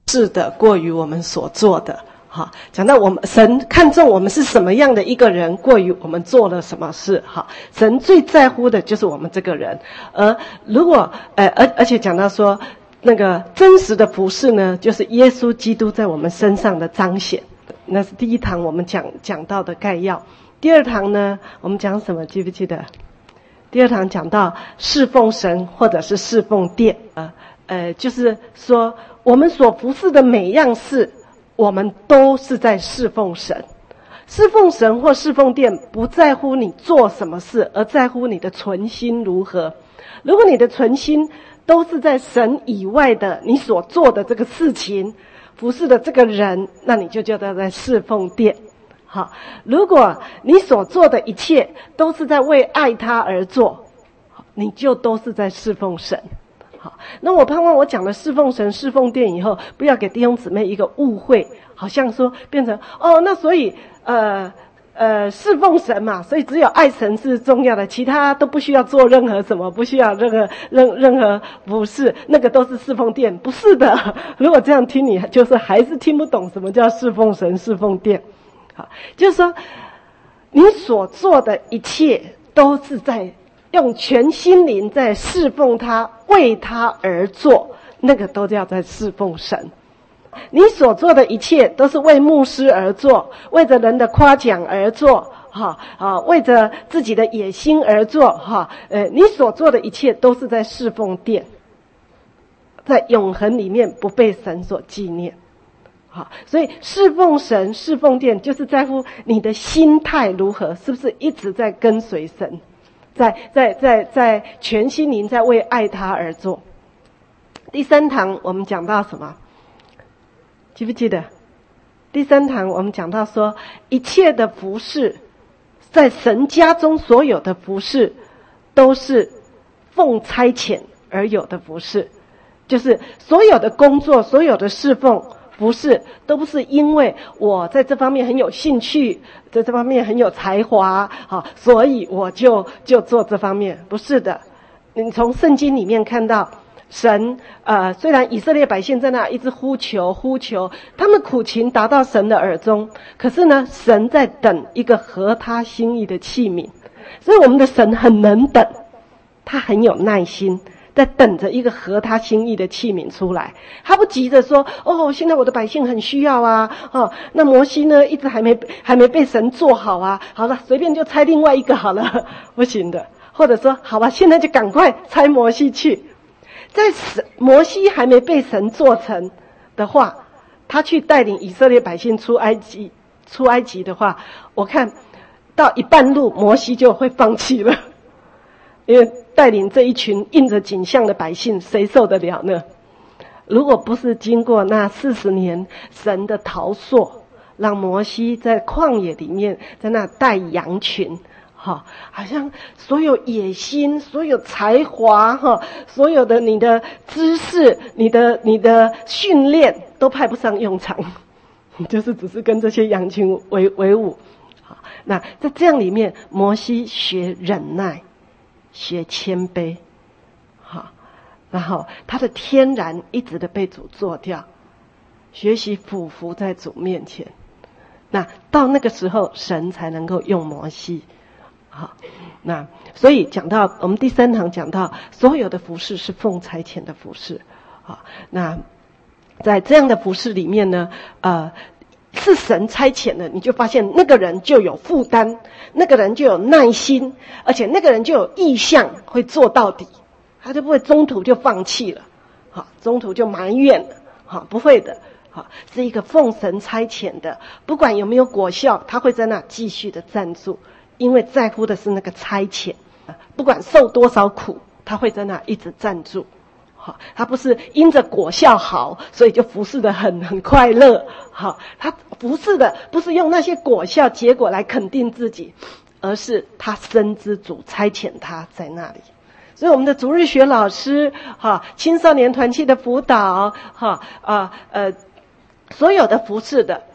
是的过于我们所做的。好，讲到我们神看重我们是什么样的一个人，过于我们做了什么事。好，神最在乎的就是我们这个人。如果而且讲到说，那个真实的服事呢，就是耶稣基督在我们身上的彰显。那是第一堂我们讲到的概要。第二堂呢，我们讲什么？记不记得？第二堂讲到侍奉神或者是侍奉殿。就是说我们所服事的每样事，我们都是在侍奉神。侍奉神或侍奉殿，不在乎你做什么事，而在乎你的存心如何。如果你的存心都是在神以外的你所做的这个事情，服事的这个人，那你就叫他在侍奉殿。好，如果你所做的一切都是在为爱他而做，你就都是在侍奉神。好，那我盼望我讲了侍奉神、侍奉殿以后，不要给弟兄姊妹一个误会，好像说变成那所以侍奉神嘛，所以只有爱神是重要的，其他都不需要做任何什么，不需要任何服事，那个都是侍奉殿。不是的，如果这样听，你就是还是听不懂什么叫侍奉神、侍奉殿。好，就是说你所做的一切都是在用全心灵在侍奉他，为他而做，那个都叫在侍奉神。你所做的一切都是为牧师而做，为着人的夸奖而做，为着自己的野心而做，你所做的一切都是在侍奉殿，在永恒里面不被神所纪念。好，所以侍奉神、侍奉殿，就是在乎你的心态如何，是不是一直在跟随神，在全心灵在为爱他而做。第三堂我们讲到什么？记不记得？第三堂我们讲到说，一切的服事，在神家中所有的服事，都是奉差遣而有的服事，就是所有的工作、所有的侍奉服事，都不是因为我在这方面很有兴趣，在这方面很有才华，所以我就做这方面。不是的，你从圣经里面看到。神虽然以色列百姓在那一直呼求，他们苦情达到神的耳中，可是呢，神在等一个合他心意的器皿。所以我们的神很能等，他很有耐心，在等着一个合他心意的器皿出来。他不急着说现在我的百姓很需要啊，那摩西呢一直还没被神做好啊，好了，随便就差另外一个好了，不行的。或者说好吧，现在就赶快差摩西去。在摩西还没被神做成的话，他去带领以色列百姓出埃及的话，我看到一半路摩西就会放弃了，因为带领这一群印着景象的百姓，谁受得了呢？如果不是经过那40年神的陶塑，让摩西在旷野里面在那带羊群，好像所有野心、所有才华，所有的你的知识、你的训练都派不上用场，你就是只是跟这些羊群为伍。好，那在这样里面，摩西学忍耐，学谦卑，好，然后他的天然一直的被主做掉，学习俯伏在主面前。那到那个时候，神才能够用摩西。好，那所以讲到我们第三堂讲到所有的服事是奉差遣的服事。好，那在这样的服事里面呢，是神差遣的，你就发现那个人就有负担，那个人就有耐心，而且那个人就有意向会做到底，他就不会中途就放弃了，好，中途就埋怨了，好，不会的，好，是一个奉神差遣的，不管有没有果效，他会在那继续的站住。因为在乎的是那个差遣，不管受多少苦，他会在那一直站住。好，他不是因着果效好，所以就服侍得很快乐。好，他服侍的不是用那些果效结果来肯定自己，而是他深知主差遣他在那里。所以我们的主日学老师，青少年团契的辅导，所有的服侍的，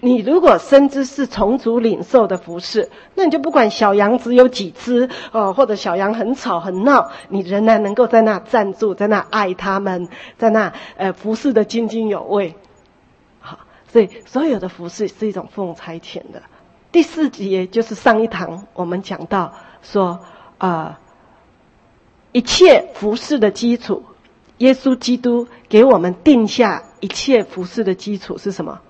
你如果深知是从主领受的服事，那你就不管小羊只有几只或者小羊很吵很闹，你仍然能够在那站住，在那爱他们，在那服事的津津有味。好，所以所有的服事是一种奉差遣的。第4节就是上一堂我们讲到说一切服事的基础，耶稣基督给我们定下一切服事的基础是什么？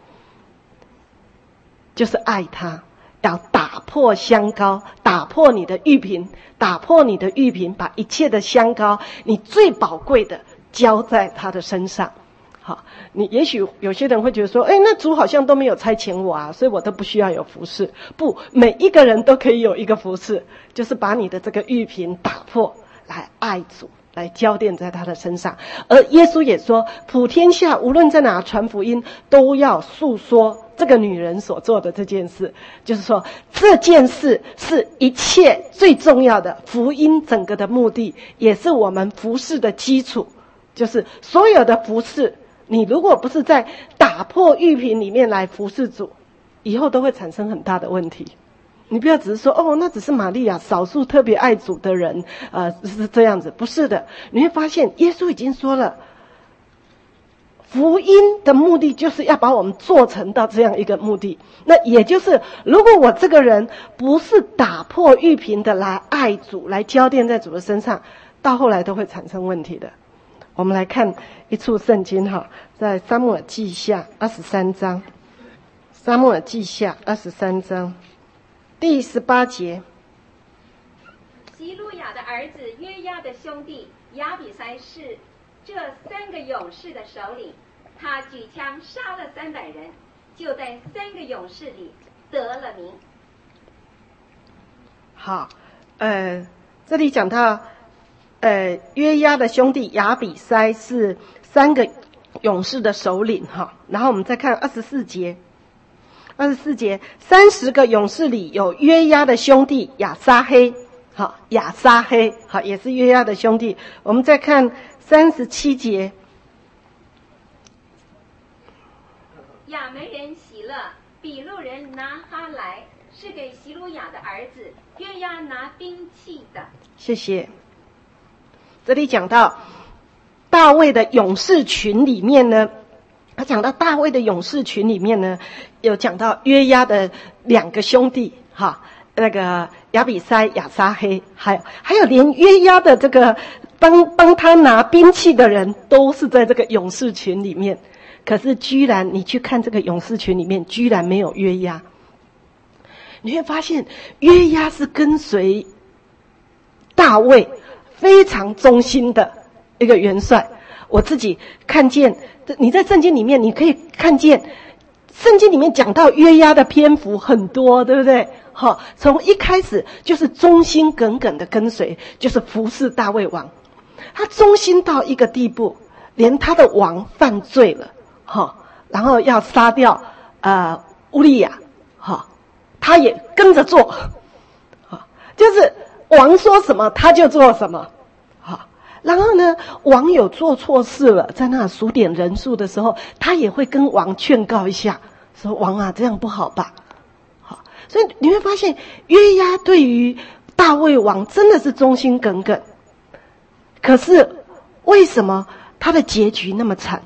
就是爱他，要打破香膏，打破你的玉瓶，打破你的玉瓶，把一切的香膏，你最宝贵的交在他的身上。好，你也许有些人会觉得说，那主好像都没有差遣我啊，所以我都不需要有服事。不，每一个人都可以有一个服事，就是把你的这个玉瓶打破，来爱主，来交奠在他的身上。而耶稣也说，普天下无论在哪传福音，都要述说这个女人所做的这件事。就是说，这件事是一切最重要的福音整个的目的，也是我们服事的基础。就是所有的服事，你如果不是在打破玉瓶里面来服事主，以后都会产生很大的问题。你不要只是说那只是玛利亚少数特别爱主的人是这样子，不是的。你会发现耶稣已经说了，福音的目的就是要把我们做成到这样一个目的。那也就是如果我这个人不是打破玉瓶的来爱主，来交奠在主的身上，到后来都会产生问题的。我们来看一处圣经在撒母耳记下23章，撒母耳记下23章第18节。 希路亚的儿子约押的兄弟亚比筛是这3个勇士的首领，他举枪杀了300人，就在3个勇士里得了名。好， 这里讲到约押的兄弟亚比筛是3个勇士的首领然后我们再看24节，30个勇士里有约押的兄弟亚撒黑，亚撒黑也是约押的兄弟。我们再看37节， 亚门人喜勒、比路人拿哈来，是给希路亚的儿子约押拿兵器的。 谢谢。这里讲到大卫的勇士群里面呢，他讲到大卫的勇士群里面呢，有讲到约押的2个兄弟那个亚比筛、亚撒黑，还有连约押的这个帮他拿兵器的人都是在这个勇士群里面。可是居然你去看这个勇士群里面，居然没有约押。你会发现约押是跟随大卫非常忠心的一个元帅。我自己看见，你在圣经里面你可以看见，圣经里面讲到约押的篇幅很多，对不对？从一开始就是忠心耿耿的跟随，就是服侍大卫王。他忠心到一个地步，连他的王犯罪了然后要杀掉乌利亚他也跟着做就是王说什么他就做什么然后呢，王有做错事了，在那数点人数的时候，他也会跟王劝告一下，说王啊，这样不好吧。所以你会发现约押对于大卫王真的是忠心耿耿。可是为什么他的结局那么惨？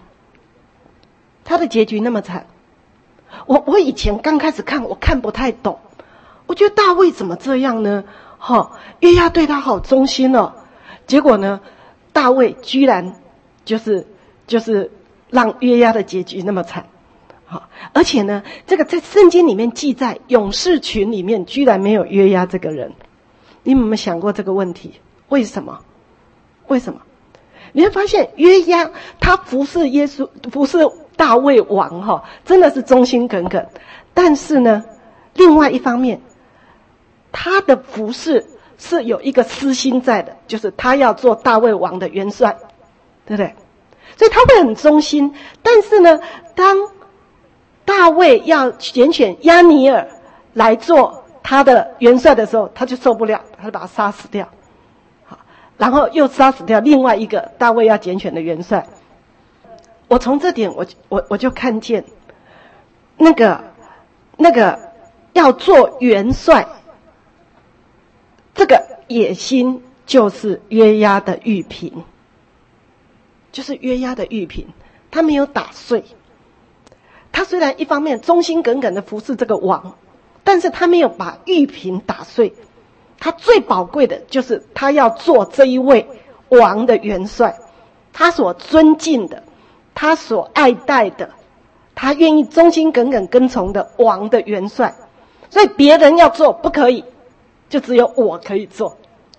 我以前刚开始看，我看不太懂，我觉得大卫怎么这样呢？约押对他好忠心哦，结果呢，大卫居然就是让约押的结局那么惨。而且呢，这个在圣经里面记载，勇士群里面居然没有约押这个人。你有没有想过这个问题？为什么？你会发现约押他服侍耶稣，服侍大卫王真的是忠心耿耿。但是呢，另外一方面，他的服侍是有一个私心在的，就是他要做大卫王的元帅，对不对？所以他会很忠心。但是呢，当大卫要拣选押尼尔来做他的元帅的时候，他就受不了，他就把他杀死掉。然后又杀死掉另外一个大卫要拣选的元帅。我从这点我就看见，那个那个要做元帅，这个野心就是约押的玉瓶，就是约押的玉瓶，他没有打碎。他虽然一方面忠心耿耿的服侍这个王，但是他没有把玉瓶打碎。他最宝贵的就是他要做这一位王的元帅，他所尊敬的，他所爱戴的，他愿意忠心耿耿跟从的王的元帅。所以别人要做不可以，就只有我可以做。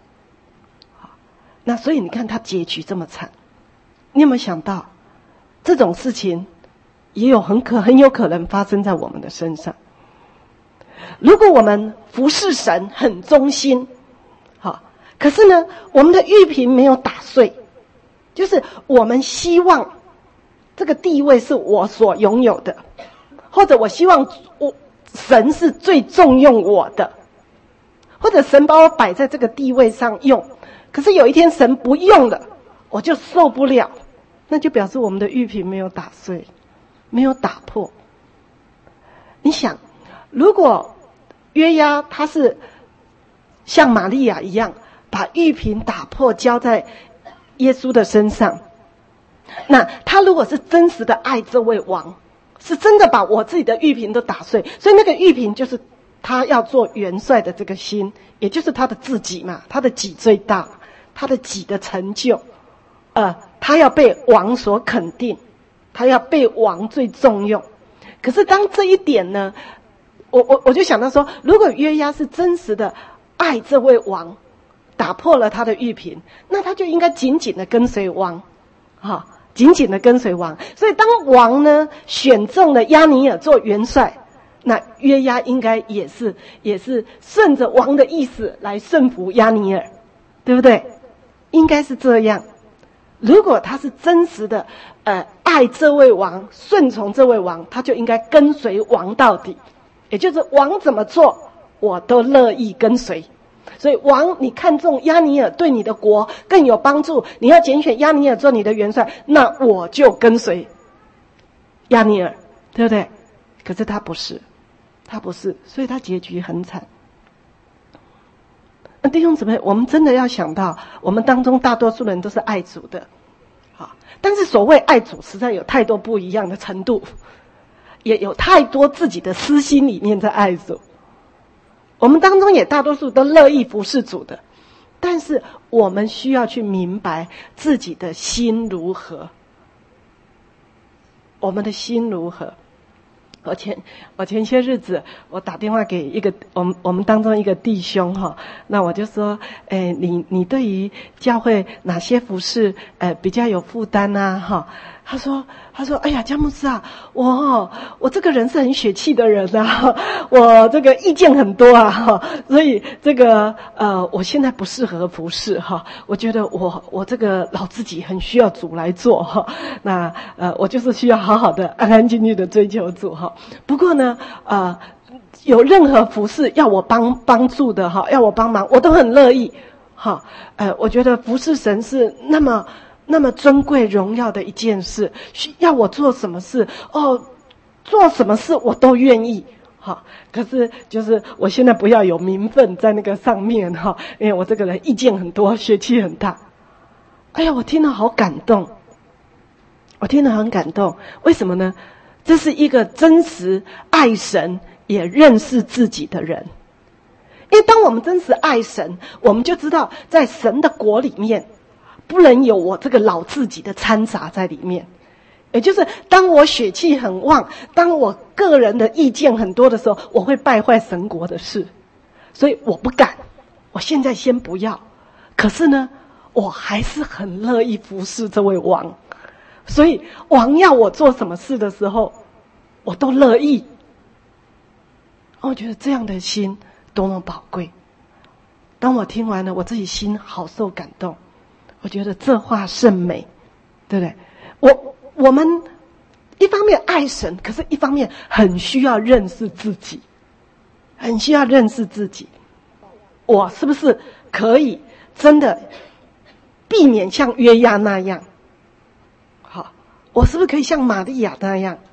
那所以你看他结局这么惨，你有没有想到这种事情也有很有可能发生在我们的身上？如果我们服侍神很忠心，好，可是呢，我们的玉瓶没有打碎，就是我们希望这个地位是我所拥有的，或者我希望神是最重用我的，或者神把我摆在这个地位上用，可是有一天神不用了，我就受不了，那就表示我们的玉瓶没有打碎，没有打破。你想，如果约押他是像玛利亚一样把玉瓶打破交在耶稣的身上，那他如果是真实的爱这位王，是真的把我自己的玉瓶都打碎，所以那个玉瓶就是他要做元帅的这个心，也就是他的自己嘛，他的己最大，他的己的成就，他要被王所肯定，他要被王最重用。可是当这一点呢，我就想到说，如果约押是真实的爱这位王，打破了他的玉瓶，那他就应该紧紧的跟随王，紧紧的跟随王。所以当王呢选中了押尼珥做元帅，那约押应该也是顺着王的意思来顺服押尼珥，对不对？应该是这样。如果他是真实的爱这位王，顺从这位王，他就应该跟随王到底，也就是王怎么做我都乐意跟随。所以王你看中押尼珥对你的国更有帮助，你要拣选押尼珥做你的元帅，那我就跟随押尼珥，对不对？可是他不是，所以他结局很惨。弟兄姊妹，我们真的要想到，我们当中大多数人都是爱主的，但是所谓爱主实在有太多不一样的程度，也有太多自己的私心里面在爱主。我们当中也大多数都乐意服侍主的，但是我们需要去明白自己的心如何，我们的心如何。我前些日子我打电话给一个我们当中一个弟兄那我就说，你对于教会哪些服事比较有负担啊？他说，哎呀，姜牧师啊，我这个人是很血气的人啊，我这个意见很多啊，所以这个我现在不适合服事我觉得我这个老自己很需要主来做那我就是需要好好的安安静静的追求主不过呢有任何服事要我帮助的要我帮忙，我都很乐意我觉得服事神是那么尊贵荣耀的一件事，要我做什么事做什么事我都愿意可是就是我现在不要有名分在那个上面因为我这个人意见很多，血气很大。哎呀，我听了好感动，我听了很感动。为什么呢？这是一个真实爱神也认识自己的人。因为当我们真实爱神，我们就知道在神的国里面不能有我这个老自己的掺杂在里面。也就是当我血气很旺，当我个人的意见很多的时候，我会败坏神国的事，所以我不敢，我现在先不要。可是呢，我还是很乐意服侍这位王，所以王要我做什么事的时候，我都乐意。我觉得这样的心多么宝贵。当我听完了，我自己心好受感动。我觉得这话甚美，对不对？我们一方面爱神，可是一方面很需要认识自己，很需要认识自己。我是不是可以真的避免像约押那样？好，我是不是可以像玛利亚那样？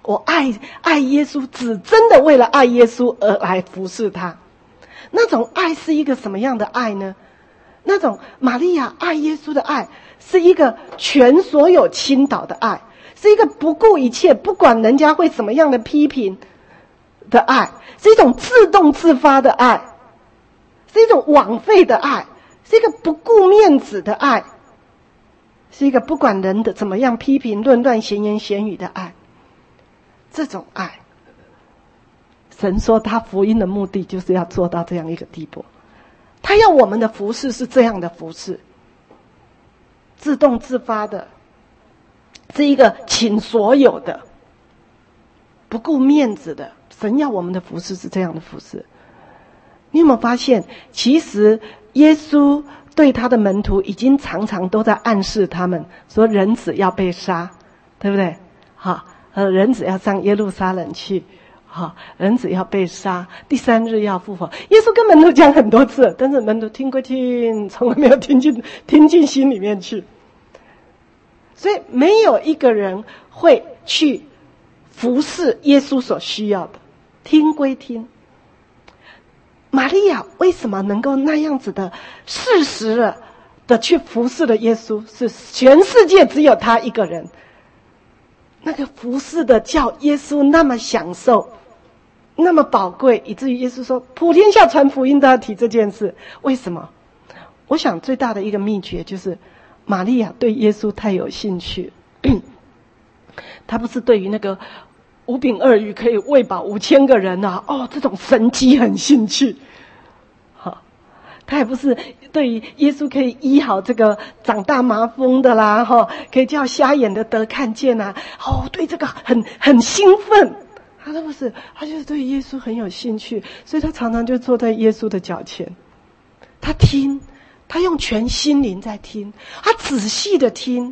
我爱耶稣，只真的为了爱耶稣而来服侍他。那种爱是一个什么样的爱呢？那种玛利亚爱耶稣的爱，是一个全所有倾倒的爱，是一个不顾一切，不管人家会什么样的批评的爱，是一种自动自发的爱，是一种枉费的爱，是一个不顾面子的爱，是一个不管人的怎么样批评论断闲言闲语的爱。这种爱，神说他福音的目的就是要做到这样一个地步。他要我们的服事是这样的服事，自动自发的，是一个倾所有的，不顾面子的。神要我们的服事是这样的服事。你有没有发现，其实耶稣对他的门徒已经常常都在暗示他们说，人子要被杀，对不对？好，人子要上耶路撒冷去，好，人子要被杀，第三日要复活。耶稣跟门徒讲很多次，但是门徒听归听，从来没有听进心里面去。所以没有一个人会去服侍耶稣所需要的，听归听。玛利亚为什么能够那样子的适时的去服侍了耶稣？是全世界只有他一个人，那个服侍的叫耶稣那么享受，那么宝贵，以至于耶稣说普天下传福音都要提这件事。为什么？我想最大的一个秘诀就是玛利亚对耶稣太有兴趣。他不是对于那个5饼2鱼可以喂饱5000个人啊，这种神迹很兴趣。好，他也不是对于耶稣可以医好这个长大麻风的啦，可以叫瞎眼的得看见啊，对这个很兴奋。他都不是，他就是对耶稣很有兴趣，所以他常常就坐在耶稣的脚前，他听，他用全心灵在听，他仔细的听。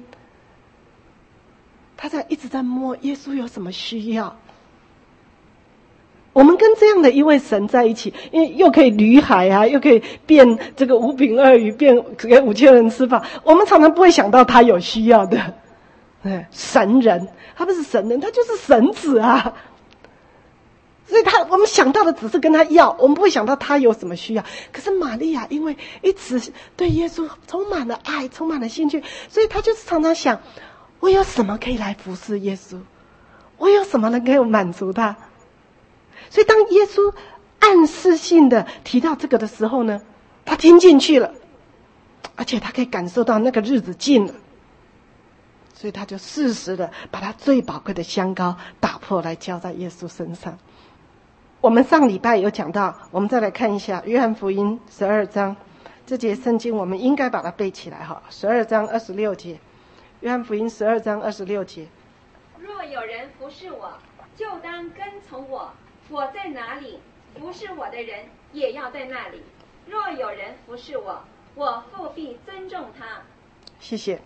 他一直在摸耶稣有什么需要。我们跟这样的一位神在一起，因为又可以履海啊，又可以变这个5饼2鱼变给5000人吃饭，我们常常不会想到他有需要的。神人，他不是神人，他就是神子啊。所以我们想到的只是跟他要，我们不会想到他有什么需要。可是玛利亚因为一直对耶稣充满了爱，充满了兴趣，所以他就是常常想，我有什么可以来服侍耶稣？我有什么能够满足他？所以当耶稣暗示性的提到这个的时候呢，他听进去了，而且他可以感受到那个日子近了，所以他就适时的把他最宝贵的香膏打破来浇在耶稣身上。我们上礼拜有讲到，我们再来看一下约翰福音12章这节圣经，我们应该把它背起来哈。12章26节，约翰福音12章26节。 若有人服侍我，就当跟从我，我在哪里，服侍我的人也要在那里。若有人服侍我，我父必尊重他。 谢谢。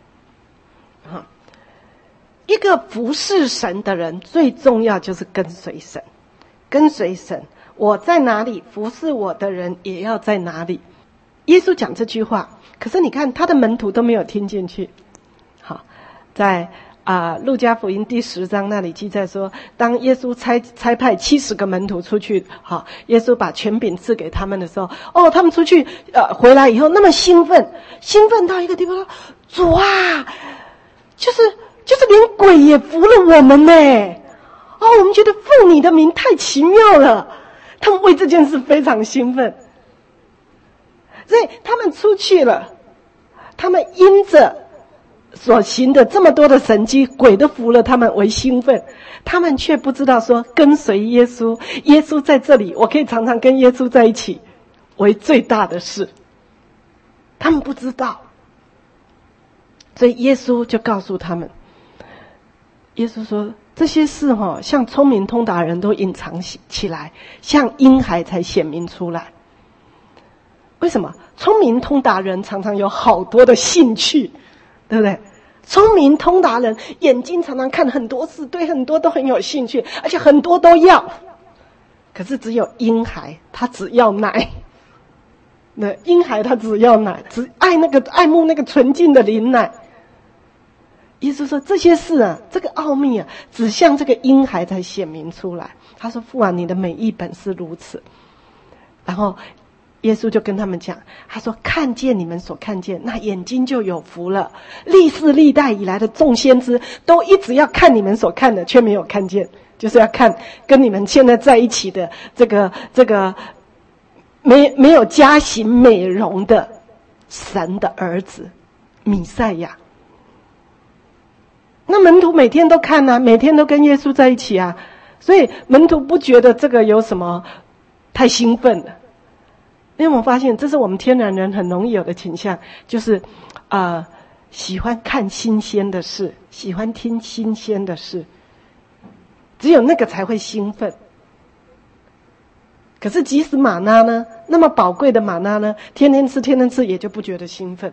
一个服侍神的人，最重要就是跟随神。跟随神，我在哪里，服侍我的人也要在哪里。耶稣讲这句话，可是你看他的门徒都没有听进去。好，在路加福音第10章那里记载说，当耶稣差派70个门徒出去，好，耶稣把权柄赐给他们的时候，他们出去回来以后那么兴奋到一个地方说，主啊，就是连鬼也服了我们呢。我们觉得奉你的名太奇妙了，他们为这件事非常兴奋。所以他们出去了，他们因着所行的这么多的神迹，鬼都服了他们为兴奋，他们却不知道说跟随耶稣，耶稣在这里，我可以常常跟耶稣在一起为最大的事。他们不知道，所以耶稣就告诉他们，耶稣说这些事像聪明通达人都隐藏起来，像婴孩才显明出来。为什么？聪明通达人常常有好多的兴趣，对不对？聪明通达人眼睛常常看很多事，对很多都很有兴趣，而且很多都要。可是只有婴孩，他只要奶。那婴孩他只要奶，只爱慕那个纯净的灵奶。 耶稣说这些事啊，这个奥秘啊，只向这个婴孩才显明出来。他说父啊，你的美意本是如此。然后耶稣就跟他们讲，他说看见你们所看见，那眼睛就有福了。历世历代以来的众先知都一直要看你们所看的，却没有看见，就是要看跟你们现在在一起的这个没有加型美容的神的儿子弥赛亚。那门徒每天都看啊，每天都跟耶稣在一起啊，所以门徒不觉得这个有什么太兴奋了。因为我发现这是我们天然人很容易有的倾向，就是喜欢看新鲜的事，喜欢听新鲜的事，只有那个才会兴奋。可是即使玛纳呢，那么宝贵的玛纳呢，天天吃也就不觉得兴奋。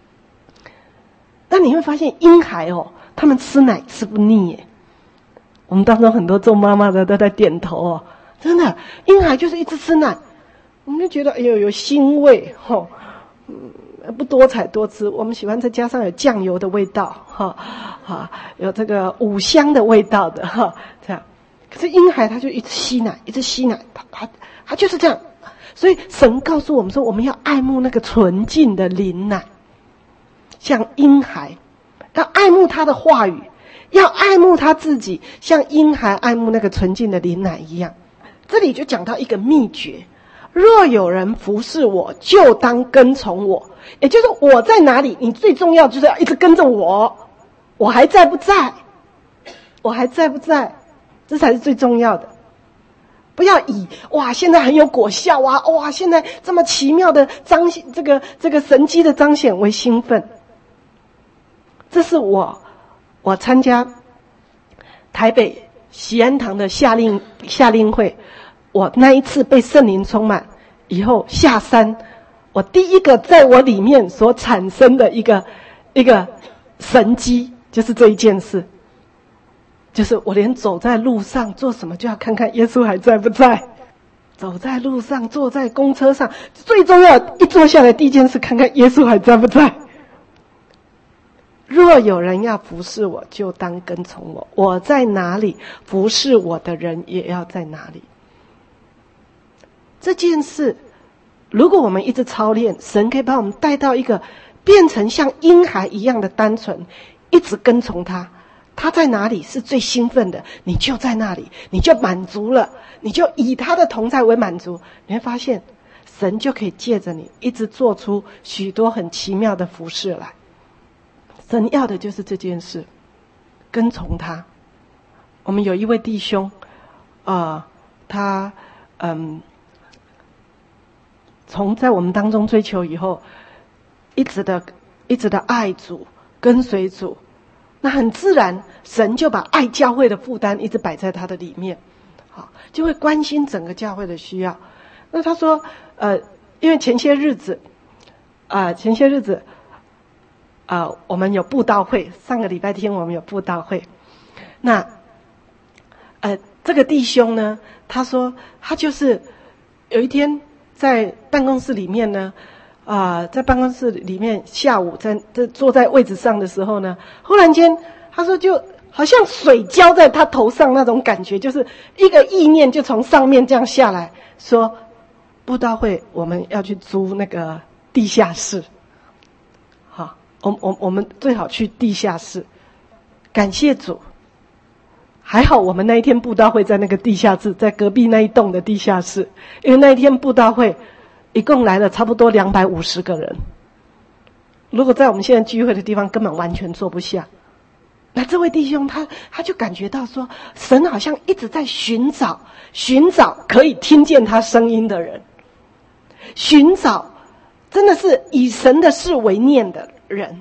但你会发现婴孩他们吃奶吃不腻耶。我们当中很多做妈妈的都在点头真的，婴孩就是一直吃奶，我们就觉得哎呦有腥味不多采多吃，我们喜欢再加上有酱油的味道有这个五香的味道的这样。可是婴孩他就一直吸奶，一直吸奶，他就是这样。所以神告诉我们说，我们要爱慕那个纯净的灵奶，像婴孩要爱慕他的话语，要爱慕他自己，像婴孩爱慕那个纯净的灵奶一样。这里就讲到一个秘诀，若有人服侍我，就当跟从我。也就是我在哪里，你最重要就是要一直跟着我。我还在不在？我还在不在？这才是最重要的。不要以现在很有果效啊，现在这么奇妙的彰显这个神迹的彰显为兴奋。这是我参加台北喜安堂的夏令会，我那一次被圣灵充满以后下山，我第一个在我里面所产生的一个神迹，就是这一件事。就是我连走在路上做什么就要看看耶稣还在不在。走在路上，坐在公车上，最重要一坐下来第一件事看看耶稣还在不在。若有人要服侍我，就当跟从我，我在哪里，服侍我的人也要在哪里。这件事如果我们一直操练，神可以把我们带到一个变成像婴孩一样的单纯，一直跟从他。他在哪里是最兴奋的，你就在那里，你就满足了，你就以他的同在为满足。你会发现神就可以借着你一直做出许多很奇妙的服事来。神要的就是这件事，跟从他。我们有一位弟兄他从在我们当中追求以后，一直的爱主，跟随主，那很自然神就把爱教会的负担一直摆在他的里面，就会关心整个教会的需要。那他说因为前些日子我们有布道会，上个礼拜天我们有布道会。那这个弟兄呢，他说他就是有一天在办公室里面呢在办公室里面下午在坐在位置上的时候呢，忽然间他说就好像水浇在他头上那种感觉，就是一个意念就从上面这样下来，说布道会我们要去租那个地下室，好，我们最好去地下室。感谢主，还好我们那一天布道会在那个地下室，在隔壁那一栋的地下室，因为那一天布道会一共来了差不多250个人，如果在我们现在聚会的地方根本完全坐不下。那这位弟兄他就感觉到说，神好像一直在寻找可以听见他声音的人，寻找真的是以神的事为念的人。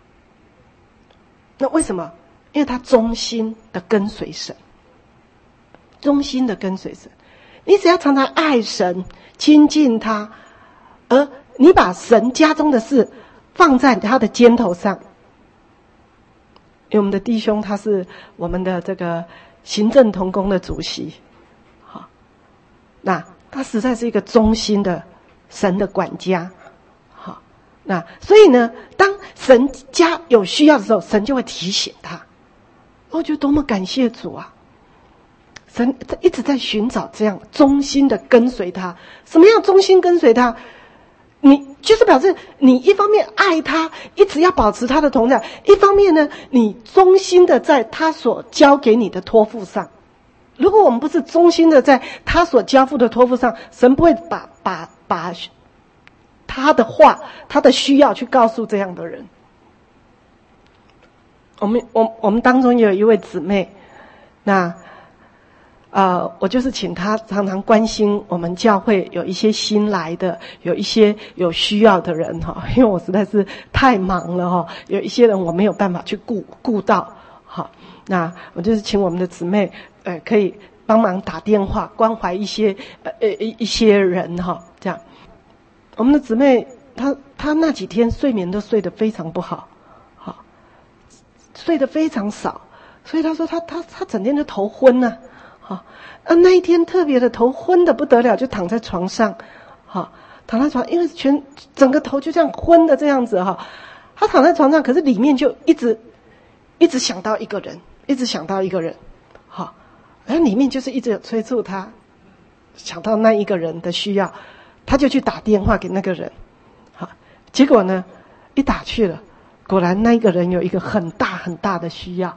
那为什么？因为他忠心的跟随神，忠心的跟随神。你只要常常爱神，亲近他，而你把神家中的事放在他的肩头上。因为我们的弟兄他是我们的这个行政同工的主席，好，那他实在是一个忠心的神的管家，好， 那所以呢，当神家有需要的时候，神就会提醒他。我觉得多么感谢主啊！神一直在寻找这样忠心的跟随他。什么样忠心跟随他？你就是表示你一方面爱他，一直要保持他的同在；一方面呢，你忠心的在他所交给你的托付上。如果我们不是忠心的在他所交付的托付上，神不会把他的话、他的需要去告诉这样的人。我们当中也有一位姊妹，那我就是请她常常关心我们教会有一些新来的，有一些有需要的人哈，因为我实在是太忙了哈，有一些人我没有办法去顾到哈，那我就是请我们的姊妹可以帮忙打电话关怀一些人哈，这样。我们的姊妹她那几天睡眠都睡得非常不好，好，睡得非常少，所以她说她整天就头昏呢。好，那一天特别的头昏的不得了，就躺在床上，好，躺在床，因为整个头就这样昏的这样子哈。他躺在床上，可是里面就一直想到一个人，一直想到一个人，好，然后里面就是一直有催促他想到那一个人的需要，他就去打电话给那个人，好，结果呢，一打去了，果然那一个人有一个很大很大的需要。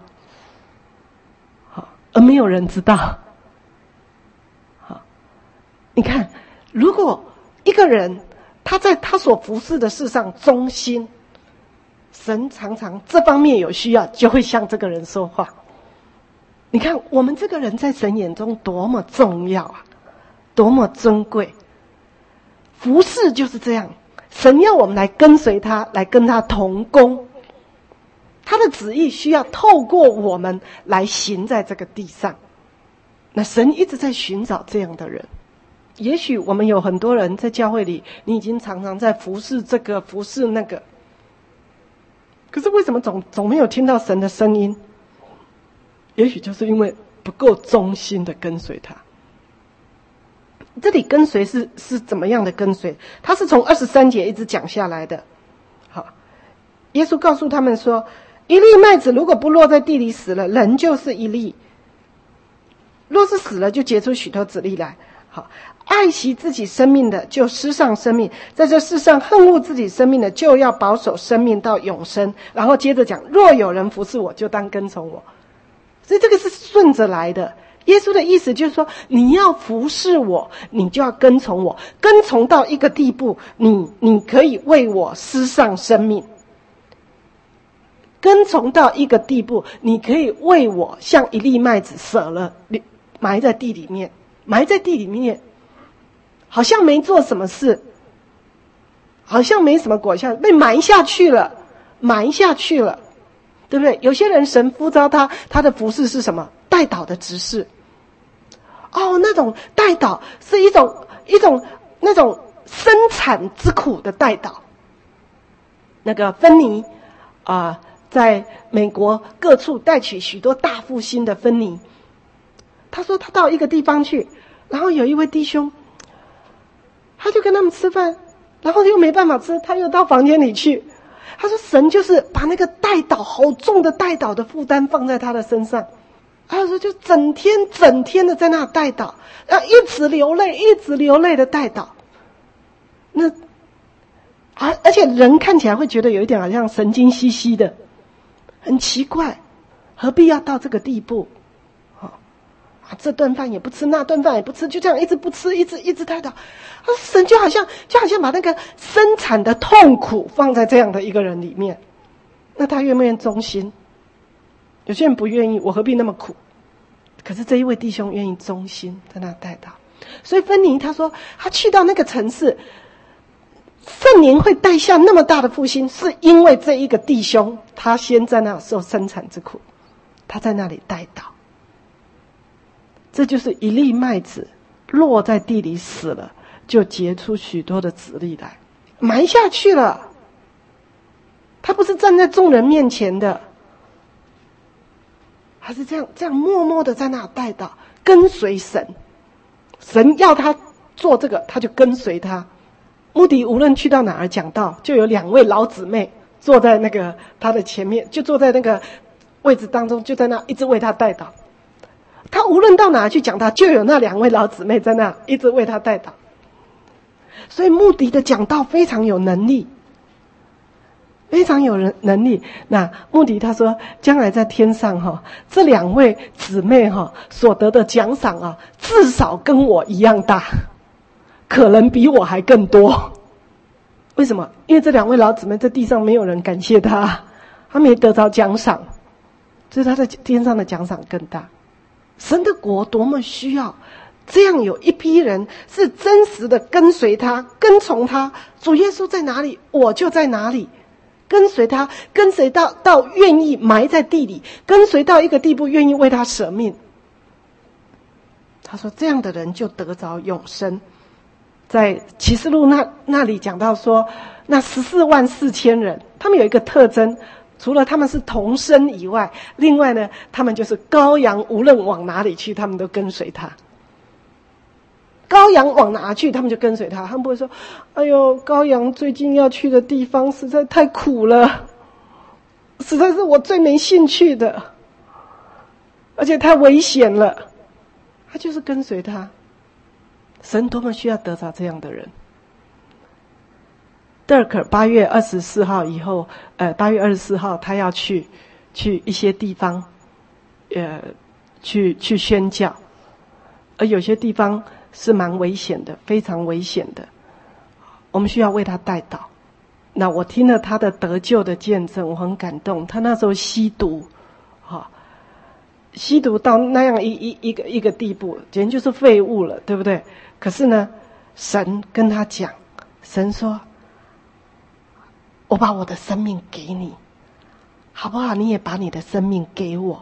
而没有人知道。好，你看，如果一个人他在他所服侍的事上忠心，神常常这方面有需要，就会向这个人说话。你看，我们这个人在神眼中多么重要啊，多么珍贵。服侍就是这样，神要我们来跟随他，来跟他同工。他的旨意需要透过我们来行在这个地上。那神一直在寻找这样的人。也许我们有很多人在教会里，你已经常常在服侍这个服侍那个，可是为什么总没有听到神的声音？也许就是因为不够忠心的跟随他。这里跟随是怎么样的跟随？他是从23节一直讲下来的。好，耶稣告诉他们说，一粒麦子如果不落在地里死了，人就是一粒；若是死了，就结出许多子粒来。好，爱惜自己生命的，就失丧生命；在这世上恨恶自己生命的，就要保守生命到永生。然后接着讲，若有人服侍我，就当跟从我。所以这个是顺着来的。耶稣的意思就是说，你要服侍我，你就要跟从我，跟从到一个地步，你可以为我失丧生命。跟从到一个地步，你可以为我像一粒麦子舍了，埋在地里面，好像没做什么事，好像没什么果效，被埋下去了，对不对？有些人神呼召他的服事是什么？代祷的执事。哦，那种代祷是一种那种生产之苦的代祷。那个芬尼在美国各处带取许多大复兴的芬尼，他说他到一个地方去，然后有一位弟兄，他就跟他们吃饭，然后又没办法吃，他又到房间里去。他说神就是把那个代祷好重的代祷的负担放在他的身上，他说就整天的在那代祷，然后一直流泪的代祷。那而且人看起来会觉得有一点好像神经兮兮的，很奇怪，何必要到这个地步？这顿饭也不吃，那顿饭也不吃，就这样一直不吃，一直代祷。神就好像把那个生产的痛苦放在这样的一个人里面，那他愿不愿意忠心？有些人不愿意，我何必那么苦？可是这一位弟兄愿意忠心在那代祷。所以芬尼他说，他去到那个城市，圣灵会带下那么大的复兴，是因为这一个弟兄他先在那受生产之苦，他在那里代祷。这就是一粒麦子落在地里死了，就结出许多的子粒来，埋下去了。他不是站在众人面前的，他是这样默默的在那代祷，跟随神。神要他做这个，他就跟随他。 穆迪无论去到哪儿讲道，就有2位老姊妹坐在那个他的前面，就坐在那个位置当中，就在那一直为他代祷。他无论到哪儿去讲道，就有那2位老姊妹在那一直为他代祷。所以穆迪的讲道非常有能力，非常有能力。那穆迪他说，将来在天上这2位姊妹所得的奖赏至少跟我一样大，可能比我还更多。为什么？因为这2位老姊妹在地上没有人感谢他，他没得着奖赏，所以他在天上的奖赏更大。神的国多么需要这样有一批人是真实的跟随他，跟从他。主耶稣在哪里，我就在哪里，跟随他，跟随到愿意埋在地里，跟随到一个地步愿意为他舍命。他说这样的人就得着永生。在启示录那里讲到说，那144000人，他们有一个特征，除了他们是同生以外，另外呢，他们就是羔羊无论往哪里去，他们都跟随他。羔羊往哪去，他们就跟随他。他们不会说，哎呦，羔羊最近要去的地方实在太苦了，实在是我最没兴趣的，而且太危险了。他就是跟随他。神多么需要得着这样的人。Dirk 8月24号以后，8月24号他要去一些地方，去宣教，而有些地方是蛮危险的，非常危险的。我们需要为他代祷。那我听了他的得救的见证，我很感动。他那时候吸毒，吸毒到那样一个地步，简直就是废物了，对不对？可是呢，神跟他讲，神说，我把我的生命给你，好不好？你也把你的生命给我。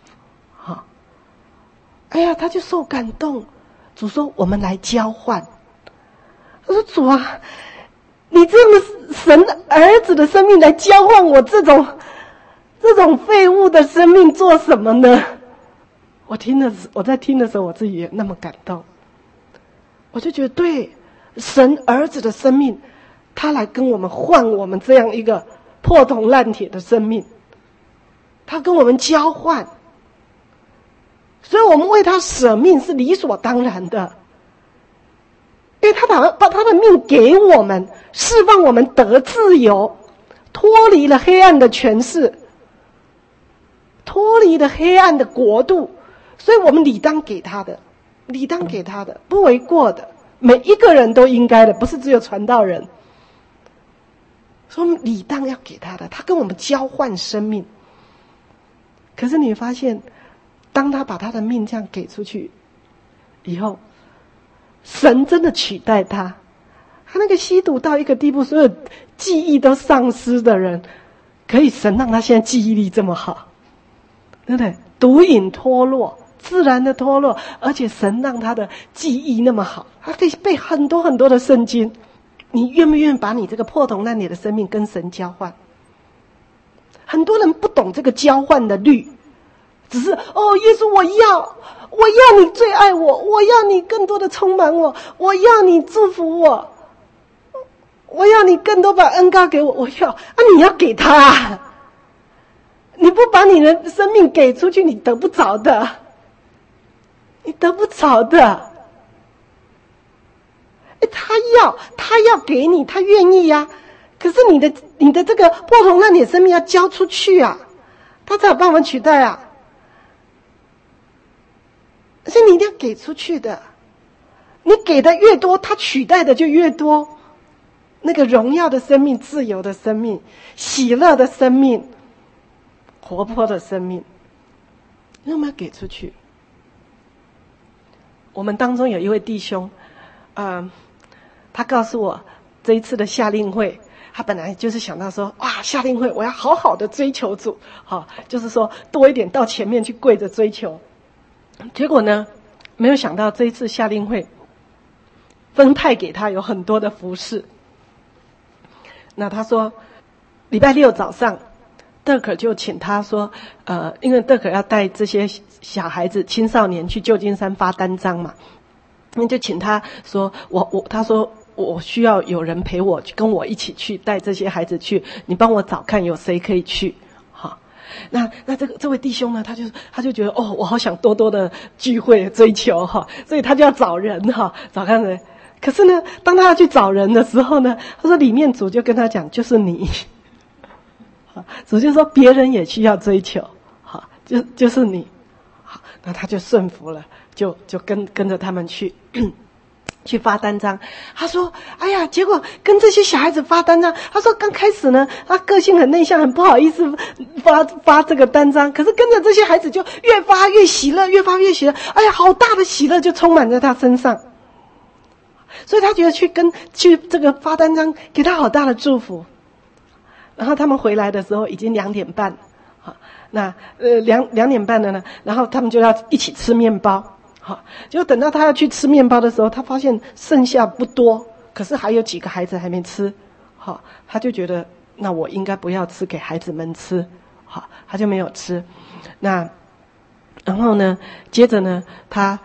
哎呀，他就受感动。主说我们来交换。他说主啊，你这样的神的儿子的生命来交换我这种废物的生命做什么呢？我在听的时候，我自己也那么感动。我就觉得对，神儿子的生命，他来跟我们换我们这样一个破铜烂铁的生命，他跟我们交换，所以我们为他舍命是理所当然的，因为他把他的命给我们，释放我们得自由，脱离了黑暗的权势，脱离了黑暗的国度，所以我们理当给他的，不为过的，每一个人都应该的，不是只有传道人。所以我们理当要给他的，他跟我们交换生命。可是你发现，当他把他的命这样给出去以后，神真的取代他。他那个吸毒到一个地步，所有记忆都丧失的人，可以神让他现在记忆力这么好，对不对？毒瘾脱落，自然的脱落，而且神让他的记忆那么好，他可以背很多很多的圣经。你愿不愿意把你这个破铜烂铁的生命跟神交换？很多人不懂这个交换的律，只是耶稣，我要你最爱我，我要你更多的充满我，我要你祝福我，我要你更多把恩膏给我，我要你要给他，你不把你的生命给出去，你得不着的，他要给你，他愿意呀。可是你的这个破铜烂铁生命要交出去啊，他才有办法取代啊。所以你一定要给出去的，你给的越多，他取代的就越多。那个荣耀的生命、自由的生命、喜乐的生命、活泼的生命，你有没有给出去？我们当中有一位弟兄，他告诉我这一次的夏令会，他本来就是想到说，夏令会我要好好的追求主，就是说多一点到前面去跪着追求。结果呢，没有想到这一次夏令会分派给他有很多的服事。那他说礼拜六早上Dirk就请他说，因为Dirk要带这些小孩子青少年去旧金山发单张嘛，那就请他说他说我需要有人陪我，跟我一起去带这些孩子去，你帮我找看有谁可以去。好，那这位弟兄呢，他就觉得我好想多多的聚会追求哈，所以他就要找人哈，找看人。可是呢，当他要去找人的时候呢，他说里面主就跟他讲，就是你。主就说别人也需要追求，好，就是你。好，那他就顺服了，就跟着他们去去发单张。他说哎呀，结果跟这些小孩子发单张，他说刚开始呢他个性很内向，很不好意思发这个单张，可是跟着这些孩子就越发越喜乐，越发越喜乐，哎呀，好大的喜乐就充满在他身上。所以他觉得去这个发单张给他好大的祝福。然后他们回来的时候已经2点半，好，那2点半了呢，然后他们就要一起吃面包，好，结果等到他要去吃面包的时候，他发现剩下不多，可是还有几个孩子还没吃，好，他就觉得那我应该不要吃，给孩子们吃，好，他就没有吃。那然后呢，接着呢，他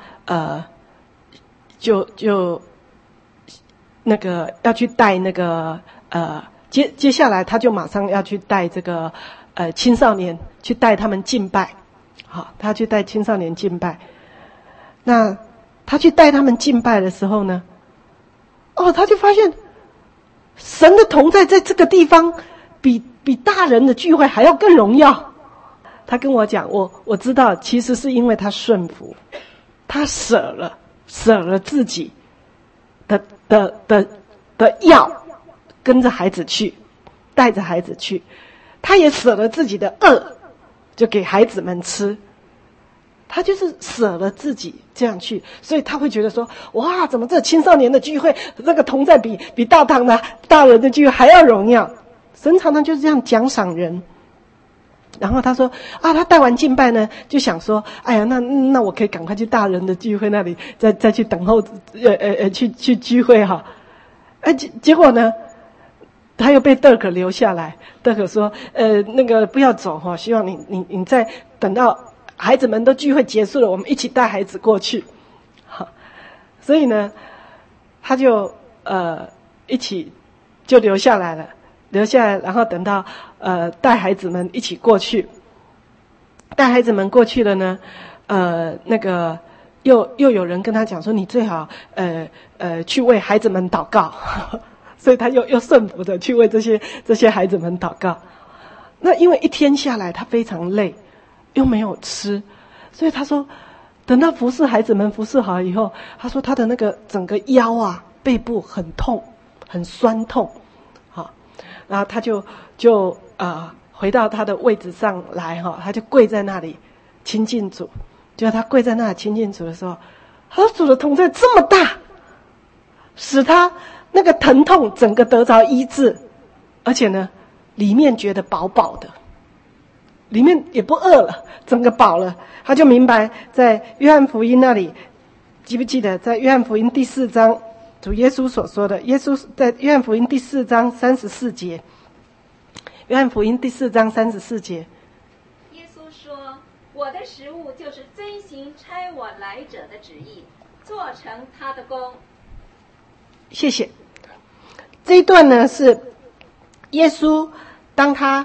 就那个要去带那个接下来他就马上要去带这个青少年，去带他们敬拜。好，他去带青少年敬拜。那他去带他们敬拜的时候呢，他就发现神的同在在这个地方比大人的聚会还要更荣耀。他跟我讲，我知道其实是因为他顺服，他舍了自己的要跟着孩子去，带着孩子去，他也舍了自己的恶，就给孩子们吃。他就是舍了自己这样去，所以他会觉得说，哇，怎么这青少年的聚会，这个同在比大堂的大人的聚会还要荣耀。神常常就是这样奖赏人。然后他说他带完敬拜呢，就想说，哎呀，那我可以赶快去大人的聚会那里再去等候去聚会哈。结果呢，他又被德克留下来。德克说那个不要走哈，希望你再等到孩子们都聚会结束了，我们一起带孩子过去。好，所以呢他就一起就留下来了，然后等到带孩子们一起过去。带孩子们过去了呢，那个又有人跟他讲说，你最好去为孩子们祷告。所以他又顺服的去为这些孩子们祷告。那因为一天下来他非常累，又没有吃，所以他说等到服侍孩子们服侍好以后，他说他的那个整个腰啊背部很痛，很酸痛。好，然后他就回到他的位置上来哈，他就跪在那里亲近主。就他跪在那里亲近主的时候，他说主的同在这么大，使他那个疼痛整个得着医治，而且呢里面觉得饱饱的，里面也不饿了，整个饱了。他就明白在约翰福音那里，记不记得在约翰福音第4章主耶稣所说的，耶稣在约翰福音第4章34节，约翰福音第4章34节， 耶稣说，我的食物就是遵行差我来者的旨意，做成他的功。 谢谢。这一段呢是耶稣当他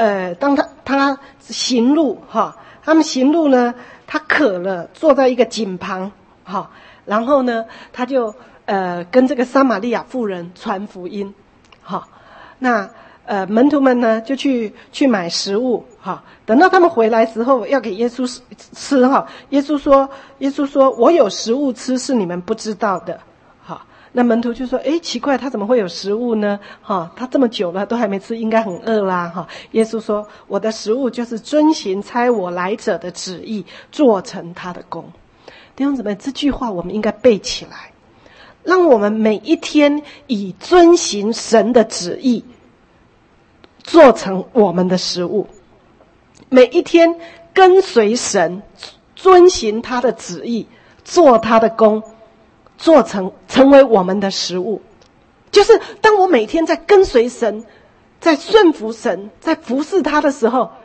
行路哈，他们行路呢，他渴了，坐在一个井旁哈，然后呢他就跟这个撒玛利亚妇人传福音哈。那门徒们呢就去买食物哈，等到他们回来时候要给耶稣吃哈，耶稣说我有食物吃是你们不知道的。那门徒就说，奇怪，他怎么会有食物呢？他这么久了都还没吃，应该很饿啦。耶稣说，我的食物就是遵行差我来者的旨意，做成他的功。弟兄姊妹，这句话我们应该背起来，让我们每一天以遵行神的旨意做成我们的食物，每一天跟随神，遵行他的旨意，做他的功，成为我们的食物。就是当我每天在跟随神，在顺服神，在服侍他的时候，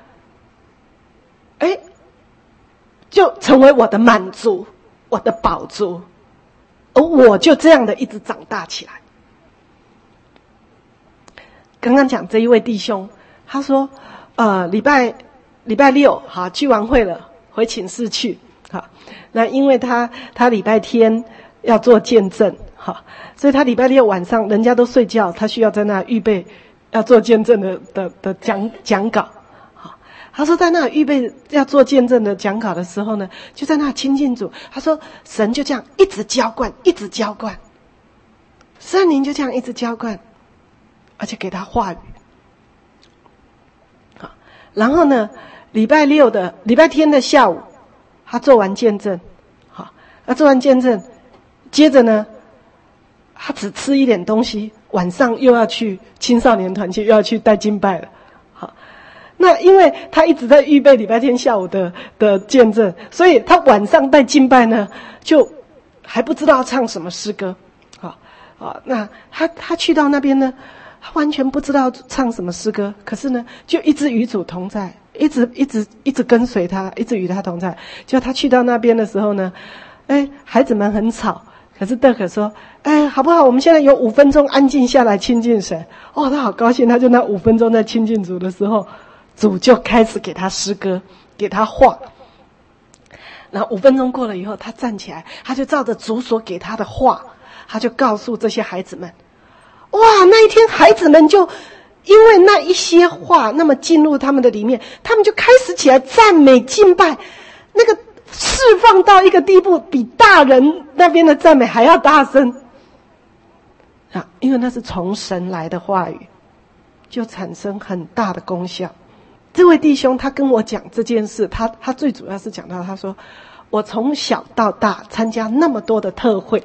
就成为我的满足，我的饱足，而我就这样的一直长大起来。 刚刚讲这一位弟兄，他说，礼拜六好聚完会了，回寝室去，好，那因为他礼拜天要做见证，好，所以他礼拜六晚上人家都睡觉，他需要在那预备要做见证的讲稿。他说在那预备要做见证的讲稿的时候呢，就在那亲近主。他说神就这样一直浇灌，一直浇灌，圣灵就这样一直浇灌，而且给他话语。好，然后呢，礼拜天的下午，他做完见证，好，他做完见证，接着呢，他只吃一点东西，晚上又要去青少年团契，又要去带敬拜了。那因为他一直在预备礼拜天下午的见证，所以他晚上带敬拜呢，就还不知道唱什么诗歌。那他去到那边呢，他完全不知道唱什么诗歌，可是呢，就一直与主同在，一直跟随他，一直与他同在。就他去到那边的时候呢，孩子们很吵，可是德可说，好不好？我们现在有5分钟安静下来亲近神。他好高兴，他就那5分钟在亲近主的时候。主就开始给他诗歌，给他话。然后5分钟过了以后，他站起来，他就照着主所给他的话，他就告诉这些孩子们。哇，那一天孩子们就因为那一些话那么进入他们的里面，他们就开始起来赞美敬拜，那个释放到一个地步，比大人那边的赞美还要大声。因为那是从神来的话语，就产生很大的功效。这位弟兄他跟我讲这件事，他最主要是讲到，他说我从小到大参加那么多的特会，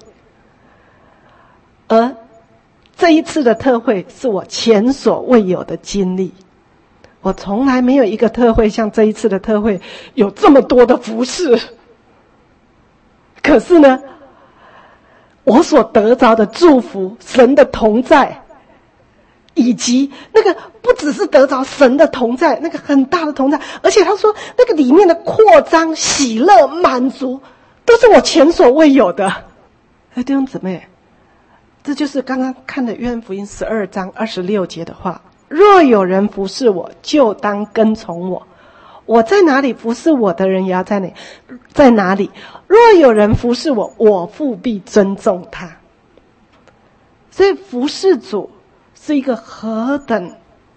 而这一次的特会是我前所未有的经历。我从来没有一个特会像这一次的特会有这么多的服事，可是呢，我所得着的祝福，神的同在，以及那个不只是得着神的同在，那个很大的同在，而且他说那个里面的扩张、喜乐、满足，都是我前所未有的。弟兄姊妹，这就是刚刚看的约翰福音12章26节的话：若有人服侍我，就当跟从我。我在哪里，服侍我的人也要在哪里。若有人服侍我，我父必尊重他。所以服侍主是一个何等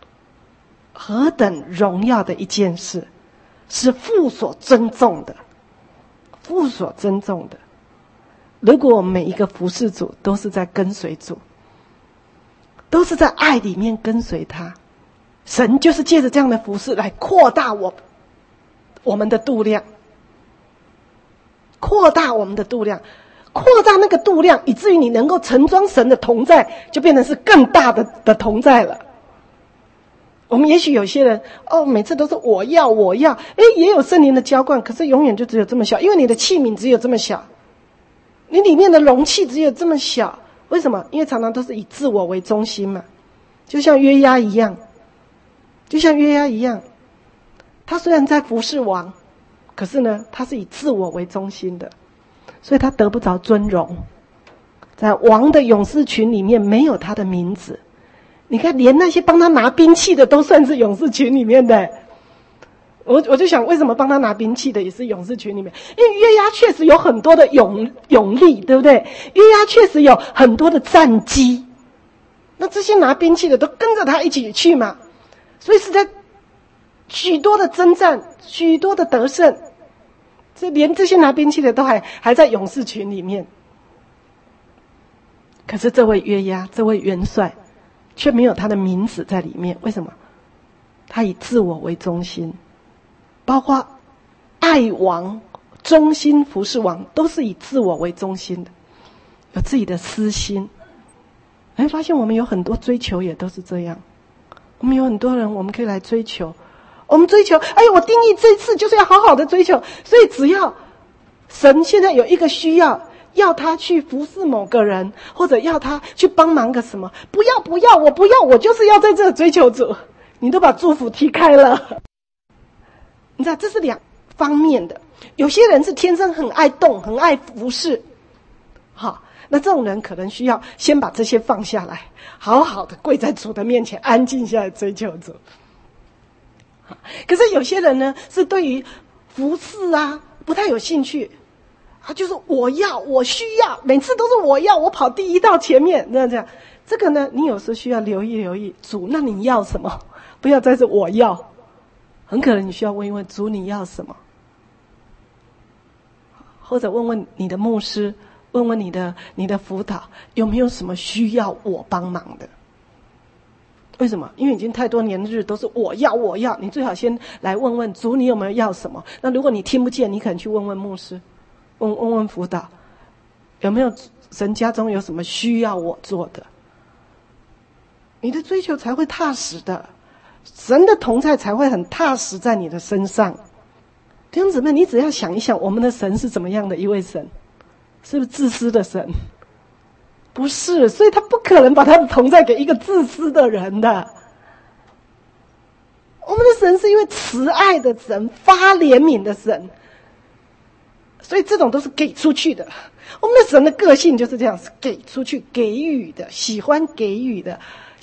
荣耀的一件事，是父所尊重的，父所尊重的。如果我们每一个服侍主都是在跟随主，都是在爱里面跟随他，神就是借着这样的服侍来扩大我们的度量，扩大我们的度量，扩大那个度量，以至于你能够盛装神的同在，就变成是更大的同在了。我们也许有些人每次都是我要，也有圣灵的浇灌，可是永远就只有这么小，因为你的器皿只有这么小，你里面的容器只有这么小。为什么？因为常常都是以自我为中心嘛，就像约押一样，他虽然在服侍王，可是呢，他是以自我为中心的，所以他得不着尊荣，在王的勇士群里面没有他的名字。你看，连那些帮他拿兵器的都算是勇士群里面的。我就想，为什么帮他拿兵器的也是勇士群里面？因为约押确实有很多的勇力，对不对？约押确实有很多的战机，那这些拿兵器的都跟着他一起去嘛，所以是在许多的征战，许多的得胜，连这些拿兵器的都还在勇士群里面。可是这位约押，这位元帅，却没有他的名字在里面。为什么？他以自我为中心，包括爱王、忠心服侍王，都是以自我为中心的，有自己的私心。发现我们有很多追求也都是这样。我们有很多人，我们可以来追求，我们追求，我定义这次就是要好好的追求，所以只要神现在有一个需要，要他去服侍某个人，或者要他去帮忙个什么，不要，我就是要在这追求主，你都把祝福踢开了。你知道，这是两方面的。有些人是天生很爱动，很爱服侍，好， 那这种人可能需要先把这些放下来，好好的跪在主的面前，安静下来追求主。可是有些人呢，是对于服事啊不太有兴趣，就是我要，我需要，每次都是我要，我跑第一道前面，这样。这个呢，你有时需要留意主，那你要什么？不要再是我要，很可能你需要问一问主你要什么，或者问问你的牧师，问问你的辅导有没有什么需要我帮忙的。为什么？因为已经太多年日都是我要，你最好先来问问主你有没有要什么。那如果你听不见，你可能去问问牧师，问问辅导，有没有神家中有什么需要我做的，你的追求才会踏实的，神的同在才会很踏实在你的身上。弟兄姊妹，你只要想一想，我们的神是怎么样的一位神？是不是自私的神？不是，所以他不可能把他的同在给一个自私的人的。我们的神是一位慈爱的神，发怜悯的神，所以这种都是给出去的。我们的神的个性就是这样，是给出去，给予的，喜欢给予的。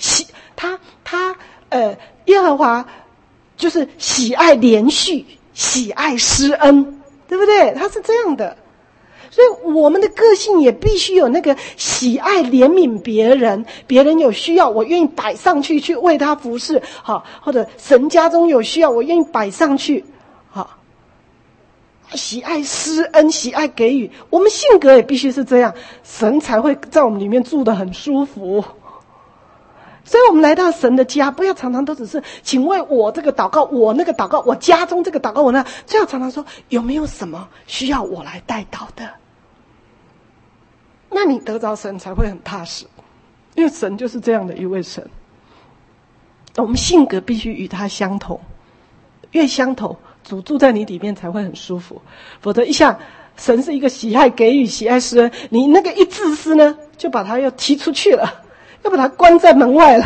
耶和华就是喜爱连续，喜爱施恩，对不对？他是这样的。所以我们的个性也必须有那个喜爱怜悯别人，别人有需要我愿意摆上去，去为他服侍，好，或者神家中有需要我愿意摆上去，好，喜爱施恩，喜爱给予。我们性格也必须是这样，神才会在我们里面住得很舒服。所以我们来到神的家，不要常常都只是请为我这个祷告，我那个祷告，我家中这个祷告，我那，最好常常说有没有什么需要我来代祷的。那你得着神才会很踏实，因为神就是这样的一位神。我们性格必须与他相同，越相同，主住在你里面才会很舒服。否则一下神是一个喜爱给予，喜爱施恩，你那个一自私呢，就把他又踢出去了，要把他关在门外了。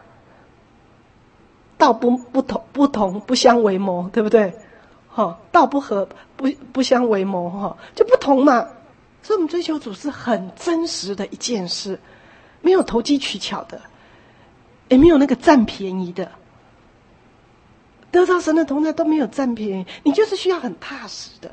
道不同不相为谋，对不对？道不合不相为谋，就不同嘛。所以我们追求主是很真实的一件事，没有投机取巧的，也没有那个占便宜的。得到神的同在都没有占便宜，你就是需要很踏实的。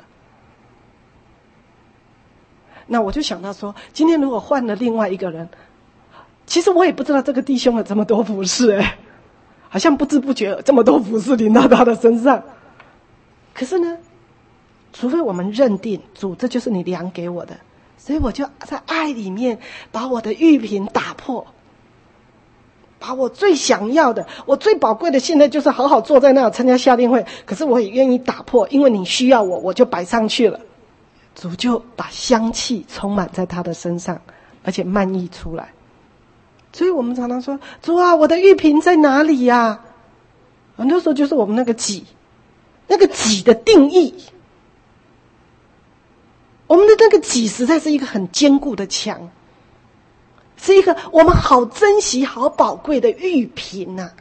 那我就想到说，今天如果换了另外一个人，其实我也不知道这个弟兄有这么多服事，好像不知不觉有这么多服事临到他的身上。可是呢，除非我们认定主这就是你量给我的，所以我就在爱里面把我的玉瓶打破，把我最想要的，我最宝贵的，现在就是好好坐在那参加夏令会，可是我也愿意打破，因为你需要我，我就摆上去了。主就把香气充满在他的身上，而且漫溢出来。所以我们常常说，主啊，我的玉瓶在哪里呀？很多时候就是我们那个己，那个己的定义，我们的那个己实在是一个很坚固的墙，是一个我们好珍惜好宝贵的玉瓶啊。